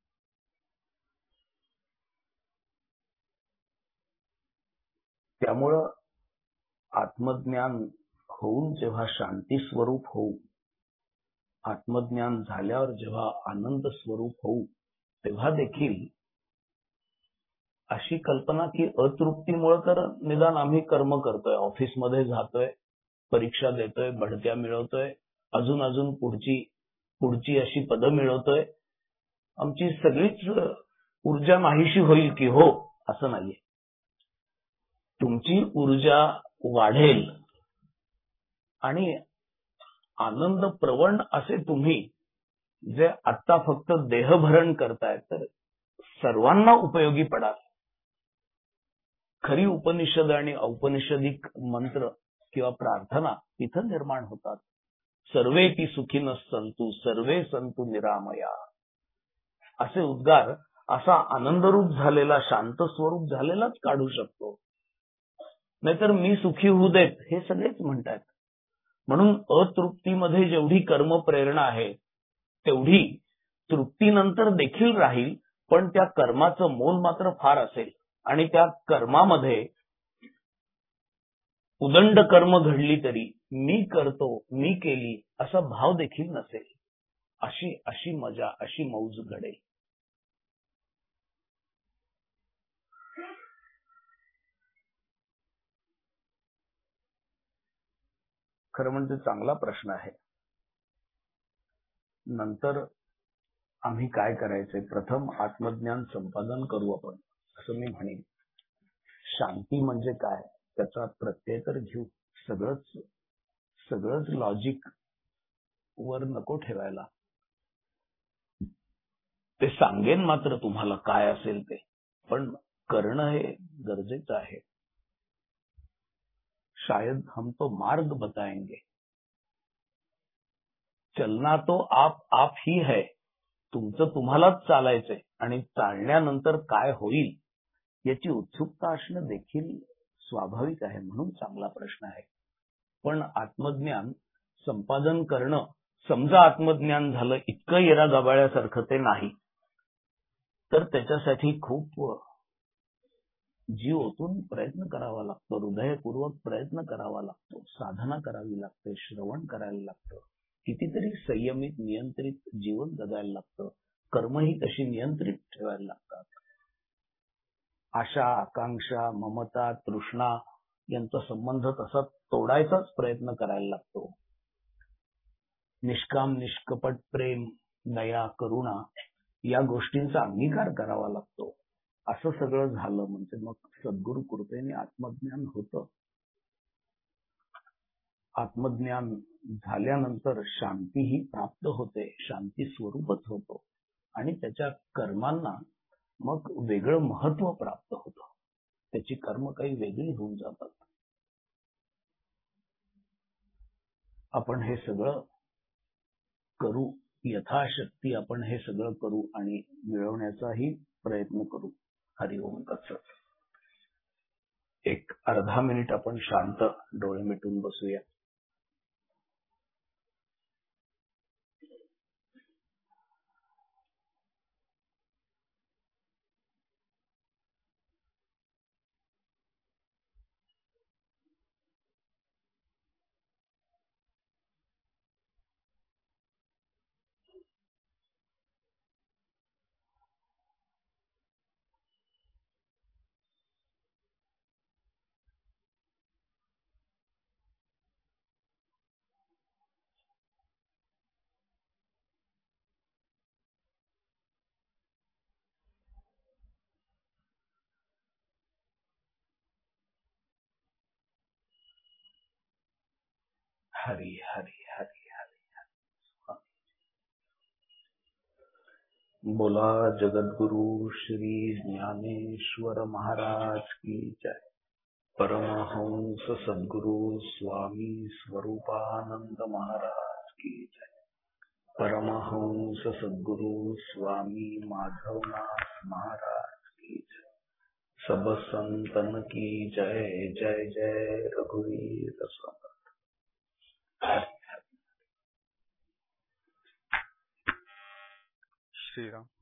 त्यामुळं आत्मज्ञान होऊन जेव्हा शांती स्वरूप होऊ, आत्मज्ञान झाल्यावर जेव्हा आनंद स्वरूप होऊ, तेव्हा देखील अशी कल्पना की अतृप्तीमुळे तर निदान आम्ही कर्म करतोय, ऑफिसमध्ये जातोय, परीक्षा देतोय, बढत्या मिळवतोय, अजून पुढची अशी पदं मिळवतोय, आमची सगळीच ऊर्जा नाहीशी होईल की हो? असं नाहीये. तुमची ऊर्जा वाढेल आणि आनंद प्रवण असे तुम्ही जे आता फक्त देहभरण करताय तर सर्वांना उपयोगी पडाल. खरी उपनिषद आणि औपनिषदिक मंत्र किंवा प्रार्थना तिथं निर्माण होतात. सर्वेपि सुखिनः सन्तु सर्वे सन्तु निरामया. असे उद्गार असा आनंदरूप झालेला, शांत स्वरूप झालेलाच काढू शकतो. नाहीतर मी सुखी होऊ देत हे सगळेच म्हणतात. म्हणून अतृप्तीमध्ये जेवढी कर्म प्रेरणा आहे तेवढी तृप्तीनंतर देखील राहील, पण त्या कर्माचं मोल मात्र फार असेल आणि त्या कर्मामध्ये उदंड कर्म घडली तरी मी करतो, मी केली असा भाव देखील नसेल. अशी मजा, अशी मौज घडेल. खरं म्हणजे चांगला प्रश्न आहे. नंतर आम्ही काय करायचंय? प्रथम आत्मज्ञान संपादन करू आपण, असं मी म्हणेन. शांती म्हणजे काय त्याचा प्रत्यय तर घेऊ. सगळंच लॉजिक वर नको ठेवायला. ते सांगेन मात्र तुम्हाला काय असेल ते, पण करणं हे गरजेचं आहे. शायद हम तो मार्ग बताएंगे, चलना तो आप ही है, तुमचं तुम्हालाच चालायचंय आणि चालण्यानंतर काय होईल याची उत्सुकता असणं देखील स्वाभाविक आहे, म्हणून चांगला प्रश्न आहे. पण आत्मज्ञान संपादन करणं, समजा आत्मज्ञान झालं इतकं येरा गबाळ्यासारखं ते नाही, तर त्याच्यासाठी खूप जीव ओतून प्रयत्न करावा लागतो, हृदयपूर्वक प्रयत्न करावा लागतो, साधना करावी लागते, श्रवण करायला लागतं, कितीतरी संयमित नियंत्रित जीवन जगायला लागतं, कर्मही तशी नियंत्रित ठेवायला लागतात. आशा, आकांक्षा, ममता, तृष्णा यांचा संबंध तसा तोडायचाच प्रयत्न करायला लागतो. निष्काम निष्कपट प्रेम, दया, करुणा या गोष्टींचा अंगीकार करावा लागतो. असं सगळं झालं म्हणजे मग सद्गुरु कृपेने आत्मज्ञान होतं. आत्मज्ञान झाल्यानंतर शांतीही प्राप्त होते, शांती स्वरूपच होतो आणि त्याच्या कर्मांना मग वेगळं महत्व प्राप्त होतं. त्याची कर्म काही वेगळी होऊन जातात. आपण हे सगळं करू, यथाशक्ती आपण हे सगळं करू आणि मिळवण्याचाही प्रयत्न करू. हरिओम तत्सत. एक अर्धा मिनिट आपण शांत डोळे मिटून बसूया. हरी हरी हरी हरी. बोला जगद्गुरु श्री ज्ञानेश्वर महाराज की जय. परमहंस सद्गुरु स्वामी स्वरूपानंद महाराज की जय. परमहंस सद्गुरु स्वामी माधवनाथ महाराज की जय. सब संतन की जय. जय जय रघुवीर समर्थ. श्रीराम.